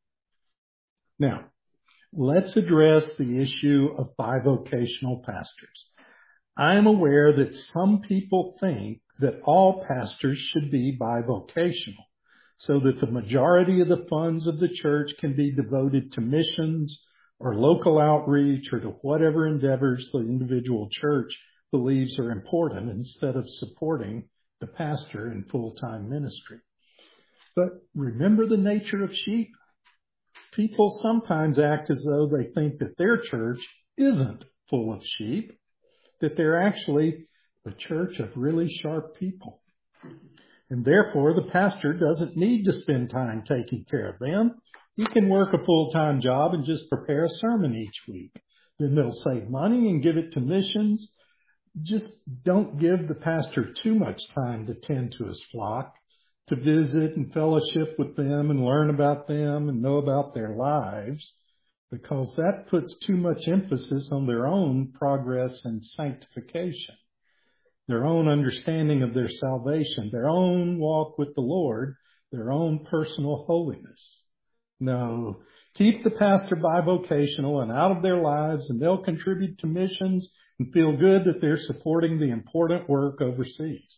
Now, let's address the issue of bivocational pastors. I am aware that some people think that all pastors should be bivocational, so that the majority of the funds of the church can be devoted to missions or local outreach or to whatever endeavors the individual church believes are important, instead of supporting the pastor in full-time ministry. But remember the nature of sheep. People sometimes act as though they think that their church isn't full of sheep, that they're actually the church of really sharp people. And therefore, the pastor doesn't need to spend time taking care of them. He can work a full-time job and just prepare a sermon each week. Then they'll save money and give it to missions. Just don't give the pastor too much time to tend to his flock, to visit and fellowship with them and learn about them and know about their lives, because that puts too much emphasis on their own progress and sanctification, their own understanding of their salvation, their own walk with the Lord, their own personal holiness. No, keep the pastor bivocational and out of their lives, and they'll contribute to missions and feel good that they're supporting the important work overseas.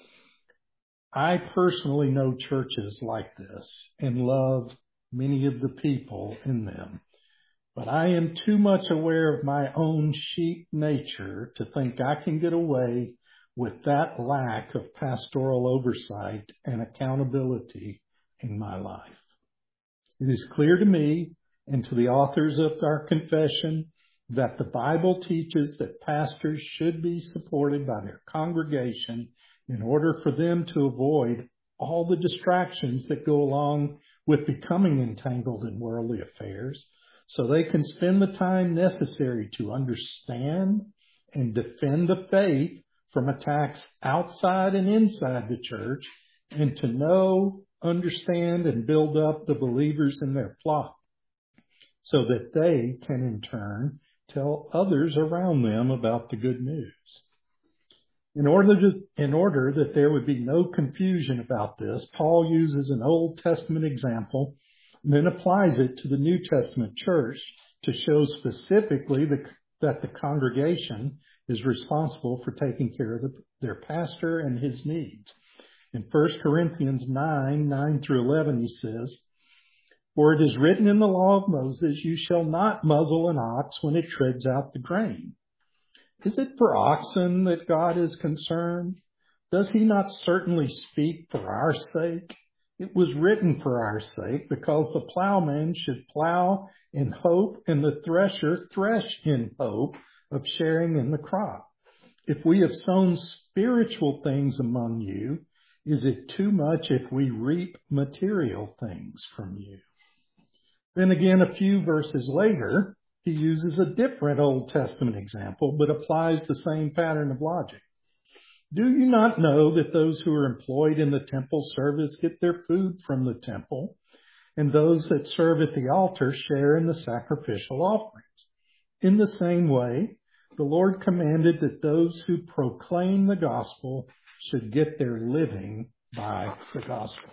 I personally know churches like this and love many of the people in them, but I am too much aware of my own sheep nature to think I can get away with that lack of pastoral oversight and accountability in my life. It is clear to me and to the authors of our confession that the Bible teaches that pastors should be supported by their congregation in order for them to avoid all the distractions that go along with becoming entangled in worldly affairs, so they can spend the time necessary to understand and defend the faith from attacks outside and inside the church, and to know, understand, and build up the believers in their flock, so that they can in turn tell others around them about the good news. In order to, in order that there would be no confusion about this, Paul uses an Old Testament example and then applies it to the New Testament church to show specifically the, that the congregation is responsible for taking care of the, their pastor and his needs. In First Corinthians nine, nine through eleven, he says, "For it is written in the law of Moses, you shall not muzzle an ox when it treads out the grain. Is it for oxen that God is concerned? Does he not certainly speak for our sake? It was written for our sake, because the plowman should plow in hope and the thresher thresh in hope of sharing in the crop. If we have sown spiritual things among you, is it too much if we reap material things from you?" Then again, a few verses later, he uses a different Old Testament example, but applies the same pattern of logic. "Do you not know that those who are employed in the temple service get their food from the temple, and those that serve at the altar share in the sacrificial offerings? In the same way, the Lord commanded that those who proclaim the gospel should get their living by the gospel."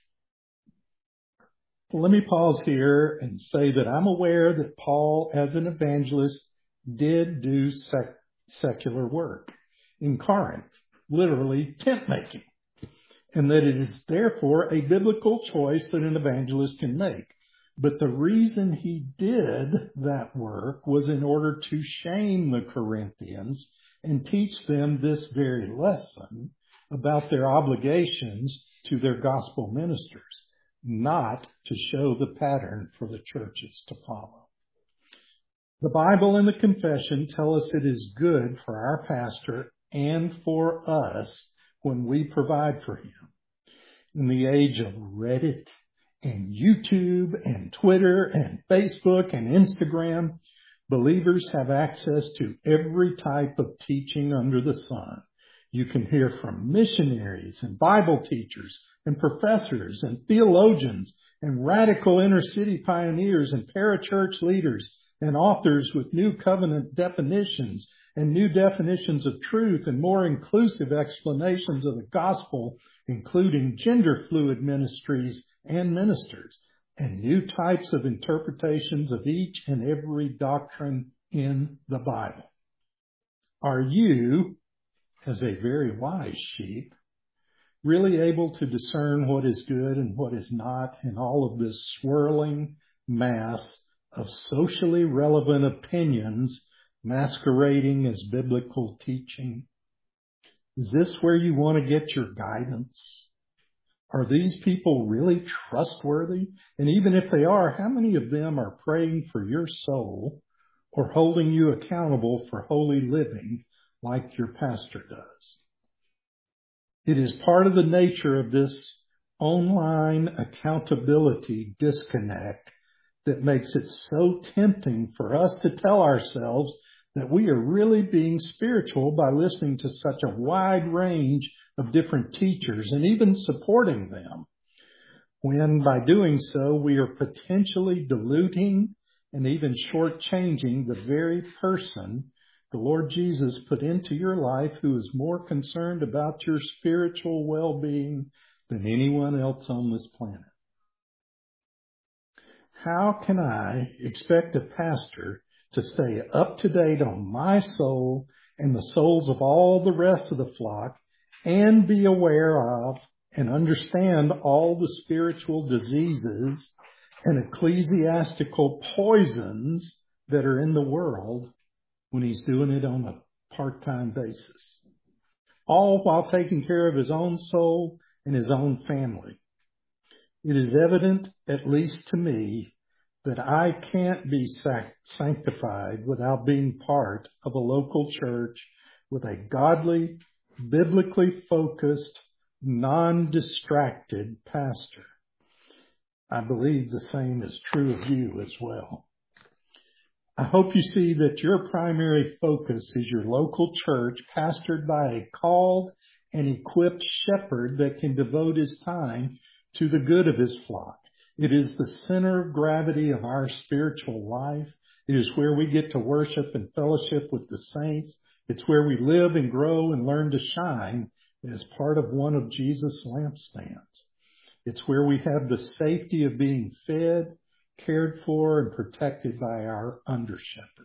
Well, let me pause here and say that I'm aware that Paul, as an evangelist, did do sec- secular work in Corinth, literally tent making, and that it is therefore a biblical choice that an evangelist can make. But the reason he did that work was in order to shame the Corinthians and teach them this very lesson about their obligations to their gospel ministers, not to show the pattern for the churches to follow. The Bible and the confession tell us it is good for our pastor and for us when we provide for him. In the age of Reddit and YouTube and Twitter and Facebook and Instagram, believers have access to every type of teaching under the sun. You can hear from missionaries and Bible teachers and professors and theologians and radical inner city pioneers and parachurch leaders and authors with new covenant definitions and new definitions of truth and more inclusive explanations of the gospel, including gender fluid ministries and ministers, and new types of interpretations of each and every doctrine in the Bible. Are you, as a very wise sheep, really able to discern what is good and what is not in all of this swirling mass of socially relevant opinions masquerading as biblical teaching? Is this where you want to get your guidance? Are these people really trustworthy? And even if they are, how many of them are praying for your soul or holding you accountable for holy living like your pastor does? It is part of the nature of this online accountability disconnect that makes it so tempting for us to tell ourselves that we are really being spiritual by listening to such a wide range of different teachers and even supporting them, when by doing so we are potentially diluting and even shortchanging the very person the Lord Jesus put into your life, who is more concerned about your spiritual well-being than anyone else on this planet. How can I expect a pastor to stay up to date on my soul and the souls of all the rest of the flock and be aware of and understand all the spiritual diseases and ecclesiastical poisons that are in the world when he's doing it on a part-time basis, all while taking care of his own soul and his own family? It is evident, at least to me, that I can't be sanctified without being part of a local church with a godly, biblically focused, non-distracted pastor. I believe the same is true of you as well. I hope you see that your primary focus is your local church, pastored by a called and equipped shepherd that can devote his time to the good of his flock. It is the center of gravity of our spiritual life. It is where we get to worship and fellowship with the saints. It's where we live and grow and learn to shine as part of one of Jesus' lampstands. It's where we have the safety of being fed, cared for, and protected by our under shepherd.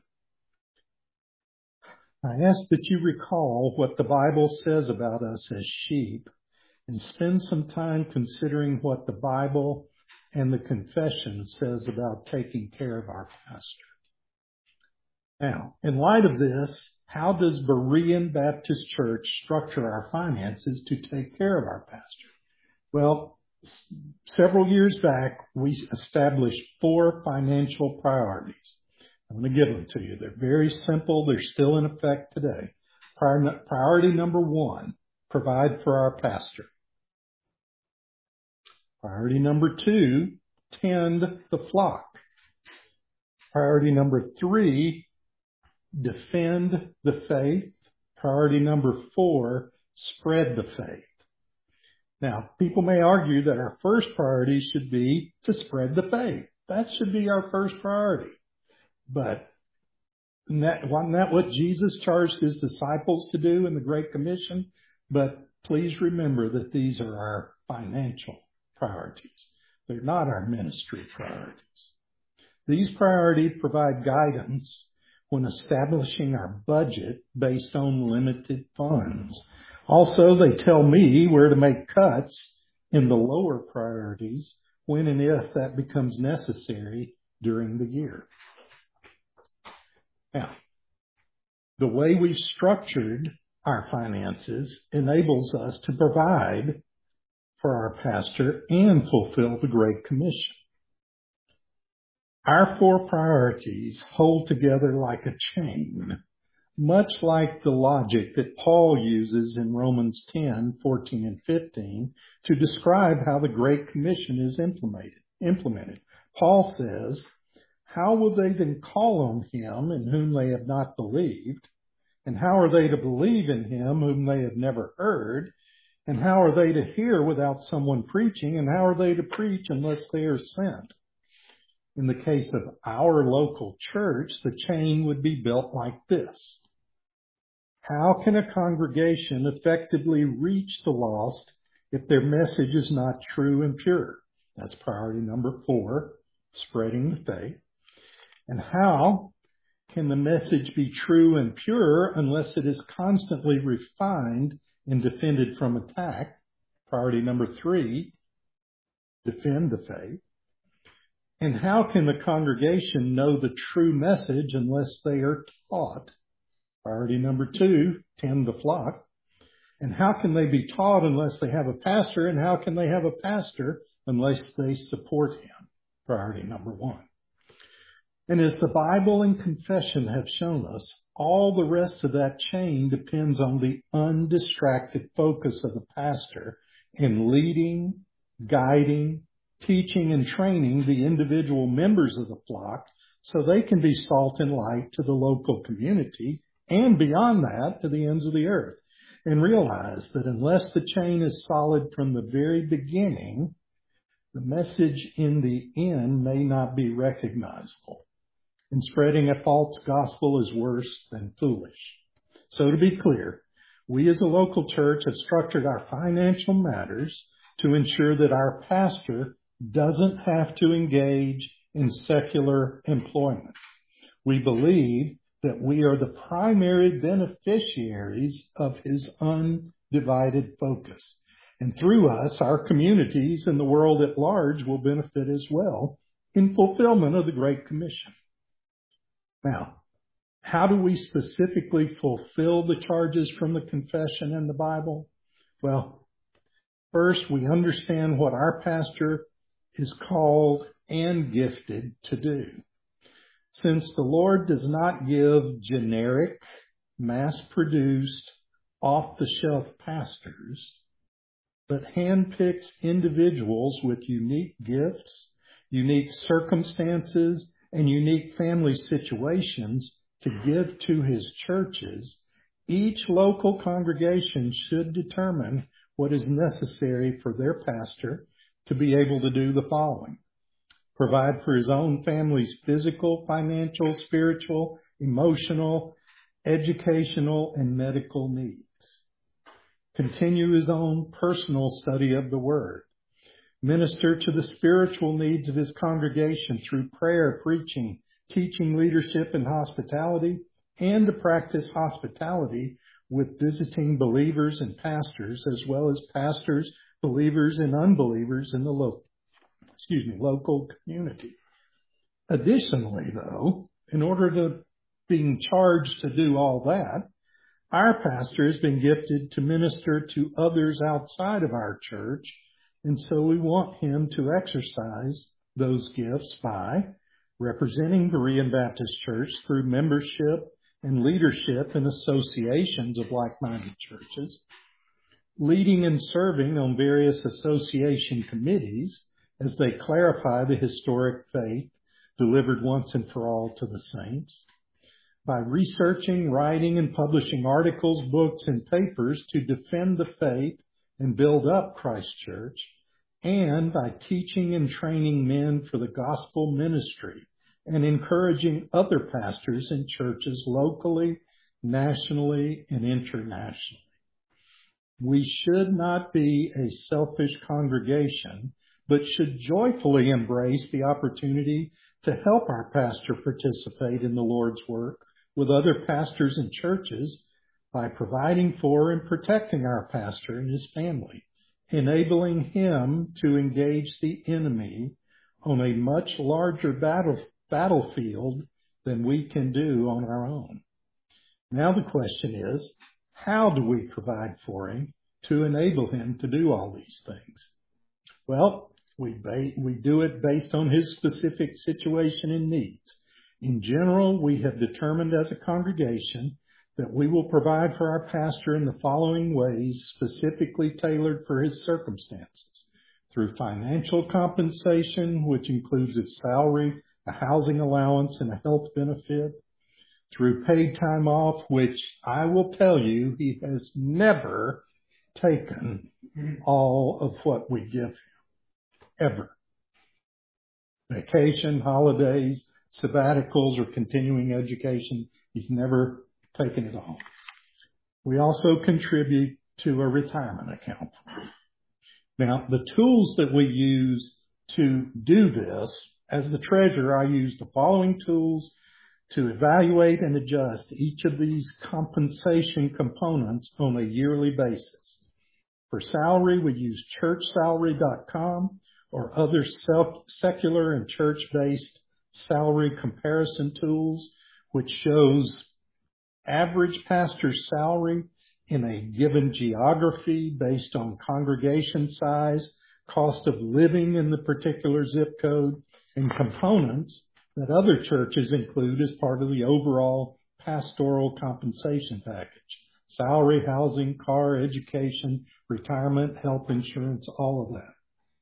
I ask that you recall what the Bible says about us as sheep and spend some time considering what the Bible and the confession says about taking care of our pastor. Now, in light of this, how does Berean Baptist Church structure our finances to take care of our pastor? Well, s- several years back, we established four financial priorities. I'm going to give them to you. They're very simple. They're still in effect today. Prior- Priority number one, provide for our pastor. Priority number two, tend the flock. Priority number three, defend the faith. Priority number four, spread the faith. Now, people may argue that our first priority should be to spread the faith. That should be our first priority. But isn't that, wasn't that what Jesus charged his disciples to do in the Great Commission? But please remember that these are our financial priorities. They're not our ministry priorities. These priorities provide guidance when establishing our budget based on limited funds. Also, they tell me where to make cuts in the lower priorities when and if that becomes necessary during the year. Now, the way we've structured our finances enables us to provide for our pastor and fulfill the Great Commission. Our four priorities hold together like a chain, much like the logic that Paul uses in Romans ten, fourteen, and fifteen to describe how the Great Commission is implemented. implemented. Paul says, "How will they then call on him in whom they have not believed? And how are they to believe in him whom they have never heard? And how are they to hear without someone preaching? And how are they to preach unless they are sent?" In the case of our local church, the chain would be built like this. How can a congregation effectively reach the lost if their message is not true and pure? That's priority number four, spreading the faith. And how can the message be true and pure unless it is constantly refined and defended from attack? Priority number three, defend the faith. And how can the congregation know the true message unless they are taught? Priority number two, tend the flock. And how can they be taught unless they have a pastor? And how can they have a pastor unless they support him? Priority number one. And as the Bible and confession have shown us, all the rest of that chain depends on the undistracted focus of the pastor in leading, guiding, teaching, and training the individual members of the flock so they can be salt and light to the local community and beyond that to the ends of the earth. And realize that unless the chain is solid from the very beginning, the message in the end may not be recognizable. And spreading a false gospel is worse than foolish. So to be clear, we as a local church have structured our financial matters to ensure that our pastor doesn't have to engage in secular employment. We believe that we are the primary beneficiaries of his undivided focus. And through us, our communities and the world at large will benefit as well in fulfillment of the Great Commission. Now, how do we specifically fulfill the charges from the confession and the Bible? Well, first, we understand what our pastor is called and gifted to do. Since the Lord does not give generic, mass-produced, off-the-shelf pastors, but handpicks individuals with unique gifts, unique circumstances, and unique family situations to give to his churches, each local congregation should determine what is necessary for their pastor to be able to do the following: provide for his own family's physical, financial, spiritual, emotional, educational, and medical needs. Continue his own personal study of the Word. Minister to the spiritual needs of his congregation through prayer, preaching, teaching, leadership, and hospitality, and to practice hospitality with visiting believers and pastors, as well as pastors, believers, and unbelievers in the local, excuse me, local community. Additionally, though, in order to being charged to do all that, our pastor has been gifted to minister to others outside of our church, and so we want him to exercise those gifts by representing Berean Baptist Church through membership and leadership in associations of like-minded churches, leading and serving on various association committees as they clarify the historic faith delivered once and for all to the saints, by researching, writing, and publishing articles, books, and papers to defend the faith and build up Christ Church, and by teaching and training men for the gospel ministry and encouraging other pastors and churches locally, nationally, and internationally. We should not be a selfish congregation, but should joyfully embrace the opportunity to help our pastor participate in the Lord's work with other pastors and churches by providing for and protecting our pastor and his family, enabling him to engage the enemy on a much larger battle, battlefield than we can do on our own. Now the question is, how do we provide for him to enable him to do all these things? Well, we ba- we do it based on his specific situation and needs. In general, we have determined as a congregation that we will provide for our pastor in the following ways, specifically tailored for his circumstances: through financial compensation, which includes his salary, a housing allowance, and a health benefit; through paid time off, which I will tell you he has never taken all of what we give him, ever. Vacation, holidays, sabbaticals, or continuing education, he's never taken it all. We also contribute to a retirement account. Now, the tools that we use to do this, as the treasurer, I use the following tools to evaluate and adjust each of these compensation components on a yearly basis. For salary, we use church salary dot com or other self, secular and church-based salary comparison tools, which shows average pastor's salary in a given geography based on congregation size, cost of living in the particular zip code, and components that other churches include as part of the overall pastoral compensation package: salary, housing, car, education, retirement, health insurance, all of that.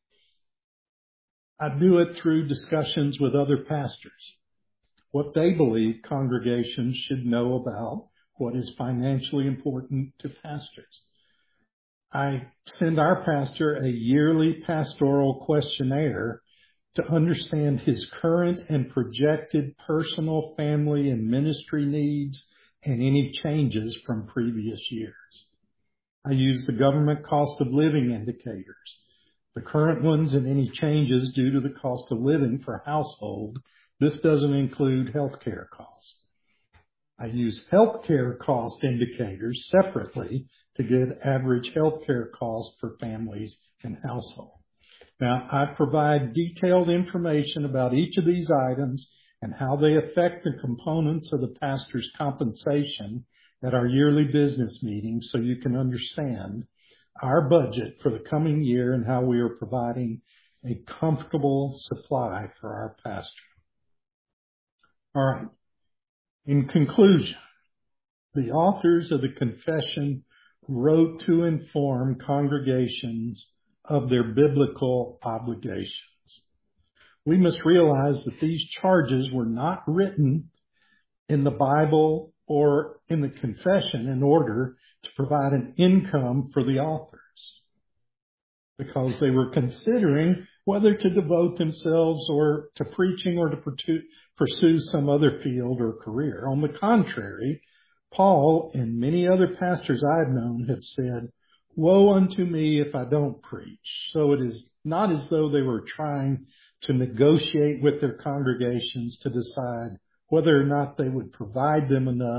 I do it through discussions with other pastors, what they believe congregations should know about what is financially important to pastors. I send our pastor a yearly pastoral questionnaire to understand his current and projected personal, family, and ministry needs and any changes from previous years. I use the government cost of living indicators, the current ones and any changes due to the cost of living for a household. This doesn't include healthcare costs. I use healthcare cost indicators separately to get average healthcare costs for families and households. Now, I provide detailed information about each of these items and how they affect the components of the pastor's compensation at our yearly business meetings, so you can understand our budget for the coming year and how we are providing a comfortable supply for our pastor. All right. In conclusion, the authors of the confession wrote to inform congregations of their biblical obligations. We must realize that these charges were not written in the Bible or in the confession in order to provide an income for the authors, because they were considering whether to devote themselves or to preaching or to pursue some other field or career. On the contrary, Paul and many other pastors I've known have said, "Woe unto me if I don't preach." So it is not as though they were trying to negotiate with their congregations to decide whether or not they would provide them enough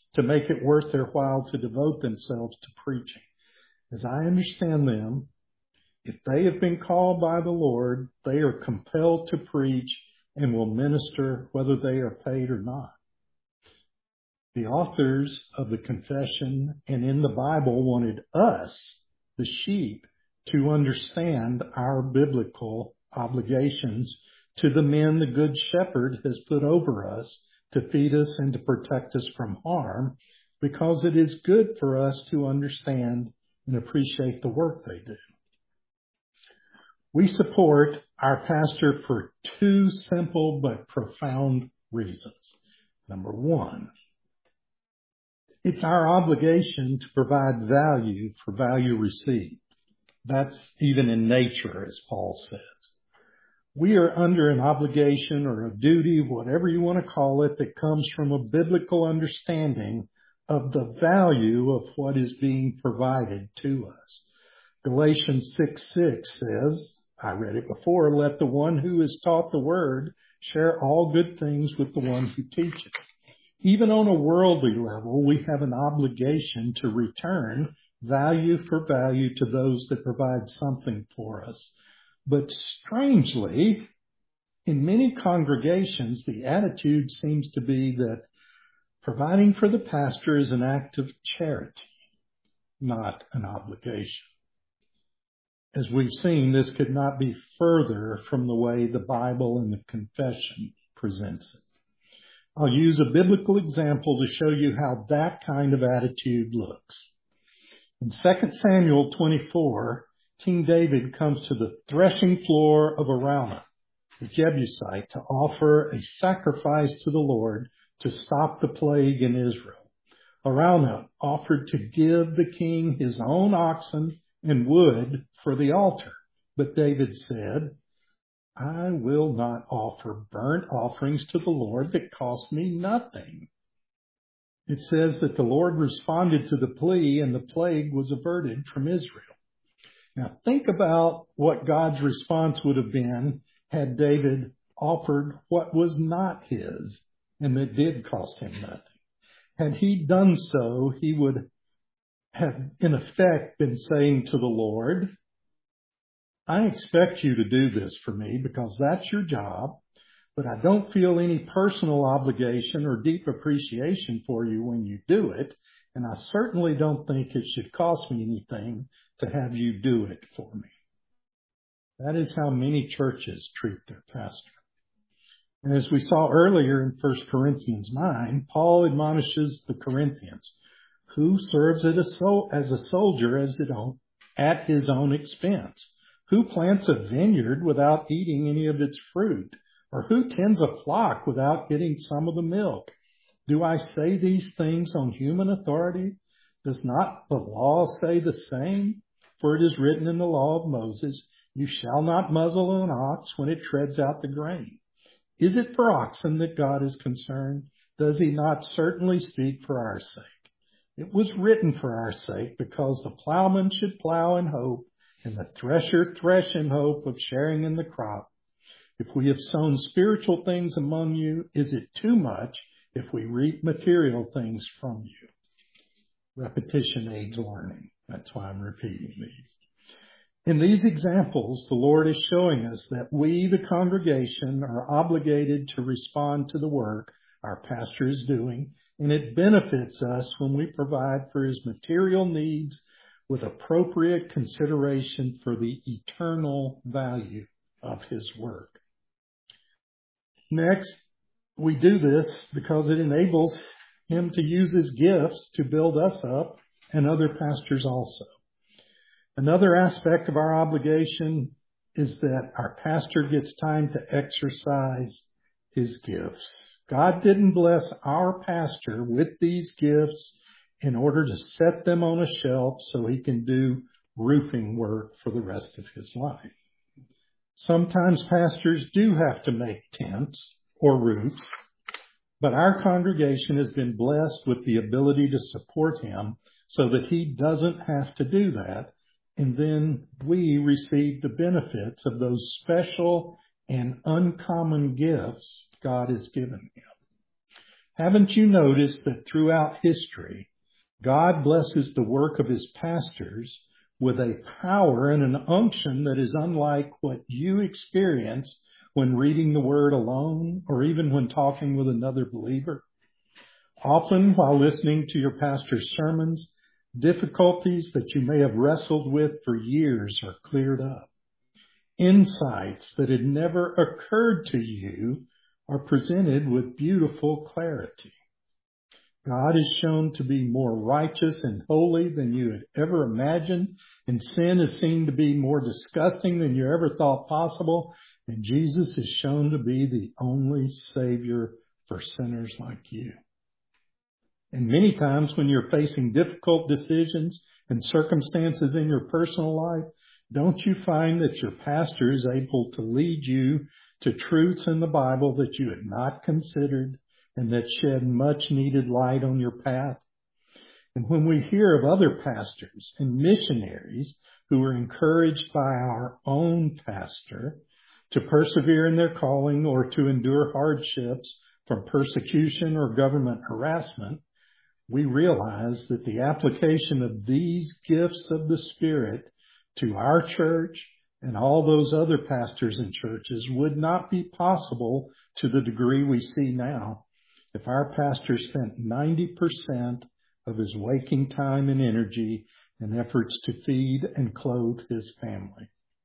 to make it worth their while to devote themselves to preaching. As I understand them, if they have been called by the Lord, they are compelled to preach and will minister whether they are paid or not. The authors of the confession and in the Bible wanted us, the sheep, to understand our biblical obligations to the men the Good Shepherd has put over us to feed us and to protect us from harm, because it is good for us to understand and appreciate the work they do. We support our pastor for two simple but profound reasons. Number one, it's our obligation to provide value for value received. That's even in nature, as Paul says. We are under an obligation or a duty, whatever you want to call it, that comes from a biblical understanding of the value of what is being provided to us. Galatians six six says, I read it before, let the one who is taught the word share all good things with the one who teaches. Even on a worldly level, we have an obligation to return value for value to those that provide something for us. But strangely, in many congregations, the attitude seems to be that providing for the pastor is an act of charity, not an obligation. As we've seen, this could not be further from the way the Bible and the confession presents it. I'll use a biblical example to show you how that kind of attitude looks. In Second Samuel twenty-four, King David comes to the threshing floor of Araunah, the Jebusite, to offer a sacrifice to the Lord to stop the plague in Israel. Araunah offered to give the king his own oxen and wood for the altar, but David said, I will not offer burnt offerings to the Lord that cost me nothing. It says that the Lord responded to the plea and the plague was averted from Israel. Now think about what God's response would have been had David offered what was not his and that did cost him nothing. Had he done so, he would have in effect been saying to the Lord, I expect you to do this for me because that's your job, but I don't feel any personal obligation or deep appreciation for you when you do it, and I certainly don't think it should cost me anything to have you do it for me. That is how many churches treat their pastor. And as we saw earlier in First Corinthians nine, Paul admonishes the Corinthians, who serves as a soldier at his own expense? Who plants a vineyard without eating any of its fruit? Or who tends a flock without getting some of the milk? Do I say these things on human authority? Does not the law say the same? For it is written in the law of Moses, you shall not muzzle an ox when it treads out the grain. Is it for oxen that God is concerned? Does he not certainly speak for our sake? It was written for our sake because the plowman should plow in hope and the thresher thresh in hope of sharing in the crop. If we have sown spiritual things among you, is it too much if we reap material things from you? Repetition aids learning. That's why I'm repeating these. In these examples, the Lord is showing us that we, the congregation, are obligated to respond to the work our pastor is doing, and it benefits us when we provide for his material needs with appropriate consideration for the eternal value of his work. Next, we do this because it enables him to use his gifts to build us up and other pastors also. Another aspect of our obligation is that our pastor gets time to exercise his gifts. God didn't bless our pastor with these gifts in order to set them on a shelf so he can do roofing work for the rest of his life. Sometimes pastors do have to make tents or roofs, but our congregation has been blessed with the ability to support him so that he doesn't have to do that. And then we receive the benefits of those special and uncommon gifts God has given him. Haven't you noticed that throughout history, God blesses the work of his pastors with a power and an unction that is unlike what you experience when reading the word alone or even when talking with another believer? Often, while listening to your pastor's sermons, difficulties that you may have wrestled with for years are cleared up. Insights that had never occurred to you are presented with beautiful clarity. God is shown to be more righteous and holy than you had ever imagined, and sin is seen to be more disgusting than you ever thought possible, and Jesus is shown to be the only Savior for sinners like you. And many times when you're facing difficult decisions and circumstances in your personal life, don't you find that your pastor is able to lead you to truths in the Bible that you had not considered and that shed much needed light on your path? And when we hear of other pastors and missionaries who are encouraged by our own pastor to persevere in their calling or to endure hardships from persecution or government harassment, we realize that the application of these gifts of the Spirit to our church and all those other pastors and churches would not be possible to the degree we see now if our pastor spent ninety percent of his waking time and energy in efforts to feed and clothe his family.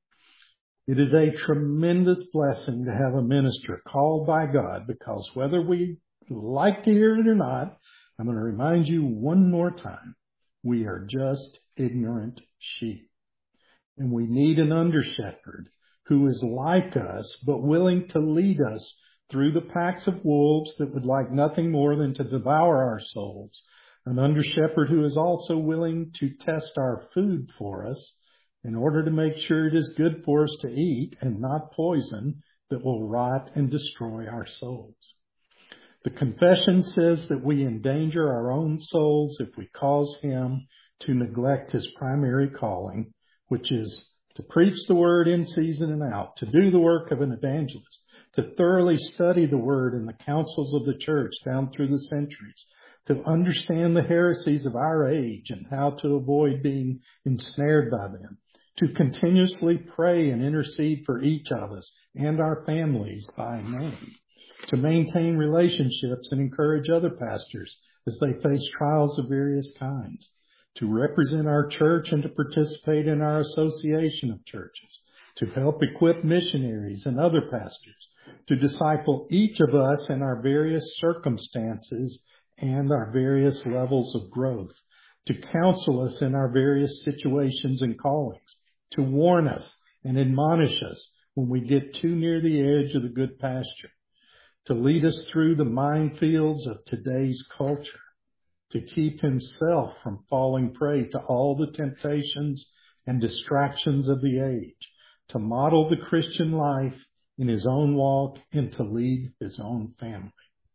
It is a tremendous blessing to have a minister called by God, because whether we like to hear it or not, I'm going to remind you one more time, we are just ignorant sheep. And we need an under-shepherd who is like us, but willing to lead us through the packs of wolves that would like nothing more than to devour our souls. An under-shepherd who is also willing to test our food for us in order to make sure it is good for us to eat and not poison that will rot and destroy our souls. The confession says that we endanger our own souls if we cause him to neglect his primary calling, which is to preach the word in season and out, to do the work of an evangelist, to thoroughly study the word in the councils of the church down through the centuries, to understand the heresies of our age and how to avoid being ensnared by them, to continuously pray and intercede for each of us and our families by name, to maintain relationships and encourage other pastors as they face trials of various kinds, to represent our church and to participate in our association of churches, to help equip missionaries and other pastors, to disciple each of us in our various circumstances and our various levels of growth, to counsel us in our various situations and callings, to warn us and admonish us when we get too near the edge of the good pasture, to lead us through the minefields of today's culture, to keep himself from falling prey to all the temptations and distractions of the age, to model the Christian life in his own walk, and to lead his own family.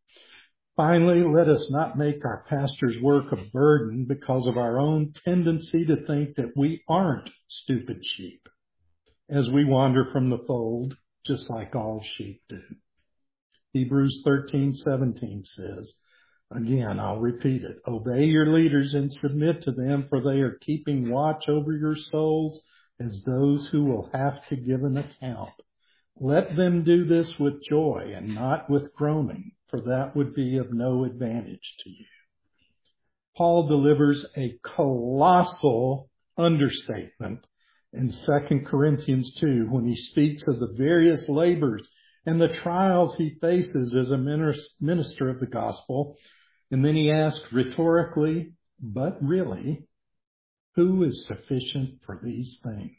Finally, let us not make our pastor's work a burden because of our own tendency to think that we aren't stupid sheep as we wander from the fold, just like all sheep do. Hebrews thirteen seventeen says, again, I'll repeat it, obey your leaders and submit to them, for they are keeping watch over your souls as those who will have to give an account. Let them do this with joy and not with groaning, for that would be of no advantage to you. Paul delivers a colossal understatement in Second Corinthians two when he speaks of the various labors and the trials he faces as a minister of the gospel. And then he asks rhetorically, but really, who is sufficient for these things?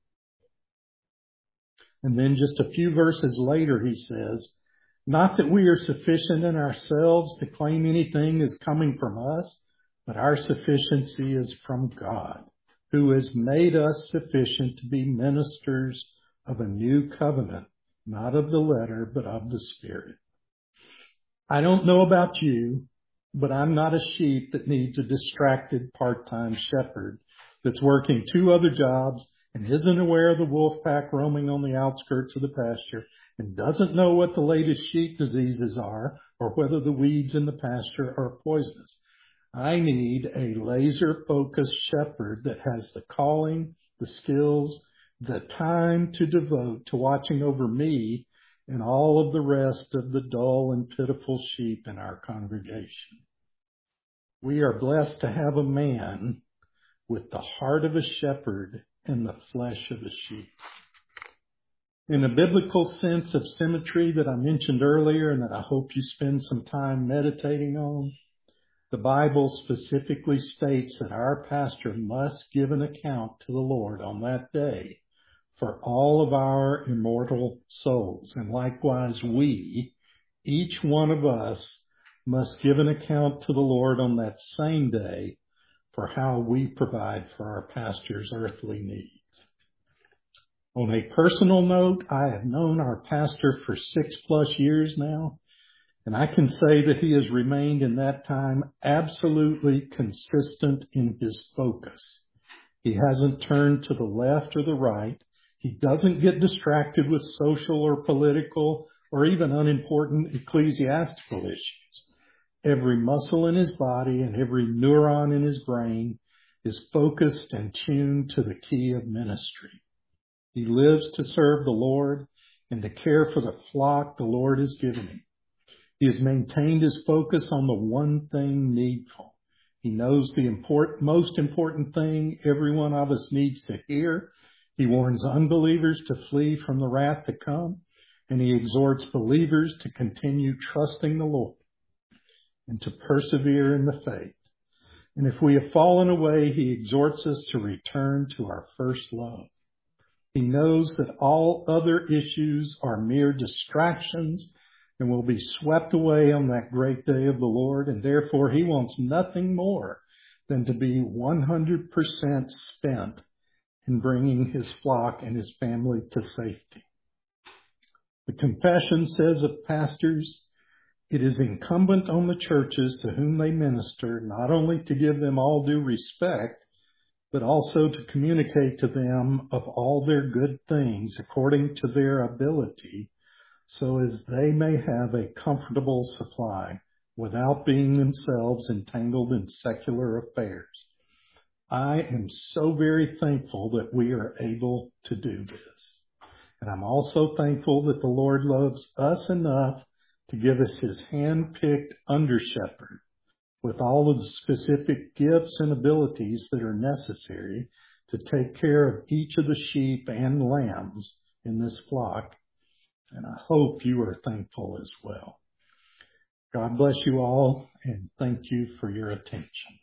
And then just a few verses later, he says, not that we are sufficient in ourselves to claim anything is coming from us, but our sufficiency is from God, who has made us sufficient to be ministers of a new covenant, not of the letter, but of the Spirit. I don't know about you, but I'm not a sheep that needs a distracted part-time shepherd that's working two other jobs and isn't aware of the wolf pack roaming on the outskirts of the pasture and doesn't know what the latest sheep diseases are or whether the weeds in the pasture are poisonous. I need a laser-focused shepherd that has the calling, the skills, the time to devote to watching over me and all of the rest of the dull and pitiful sheep in our congregation. We are blessed to have a man with the heart of a shepherd and the flesh of a sheep. In the biblical sense of symmetry that I mentioned earlier and that I hope you spend some time meditating on, the Bible specifically states that our pastor must give an account to the Lord on that day for all of our immortal souls. And likewise, we, each one of us, must give an account to the Lord on that same day for how we provide for our pastor's earthly needs. On a personal note, I have known our pastor for six plus years now, and I can say that he has remained in that time absolutely consistent in his focus. He hasn't turned to the left or the right. He doesn't get distracted with social or political or even unimportant ecclesiastical issues. Every muscle in his body and every neuron in his brain is focused and tuned to the key of ministry. He lives to serve the Lord and to care for the flock the Lord has given him. He has maintained his focus on the one thing needful. He knows the important, most important thing every one of us needs to hear. He warns unbelievers to flee from the wrath to come, and he exhorts believers to continue trusting the Lord and to persevere in the faith. And if we have fallen away, he exhorts us to return to our first love. He knows that all other issues are mere distractions and will be swept away on that great day of the Lord, and therefore he wants nothing more than to be one hundred percent spent in bringing his flock and his family to safety. The confession says of pastors, it is incumbent on the churches to whom they minister not only to give them all due respect, but also to communicate to them of all their good things according to their ability, so as they may have a comfortable supply without being themselves entangled in secular affairs. I am so very thankful that we are able to do this. And I'm also thankful that the Lord loves us enough to give us his hand-picked under-shepherd with all of the specific gifts and abilities that are necessary to take care of each of the sheep and lambs in this flock. And I hope you are thankful as well. God bless you all, and thank you for your attention.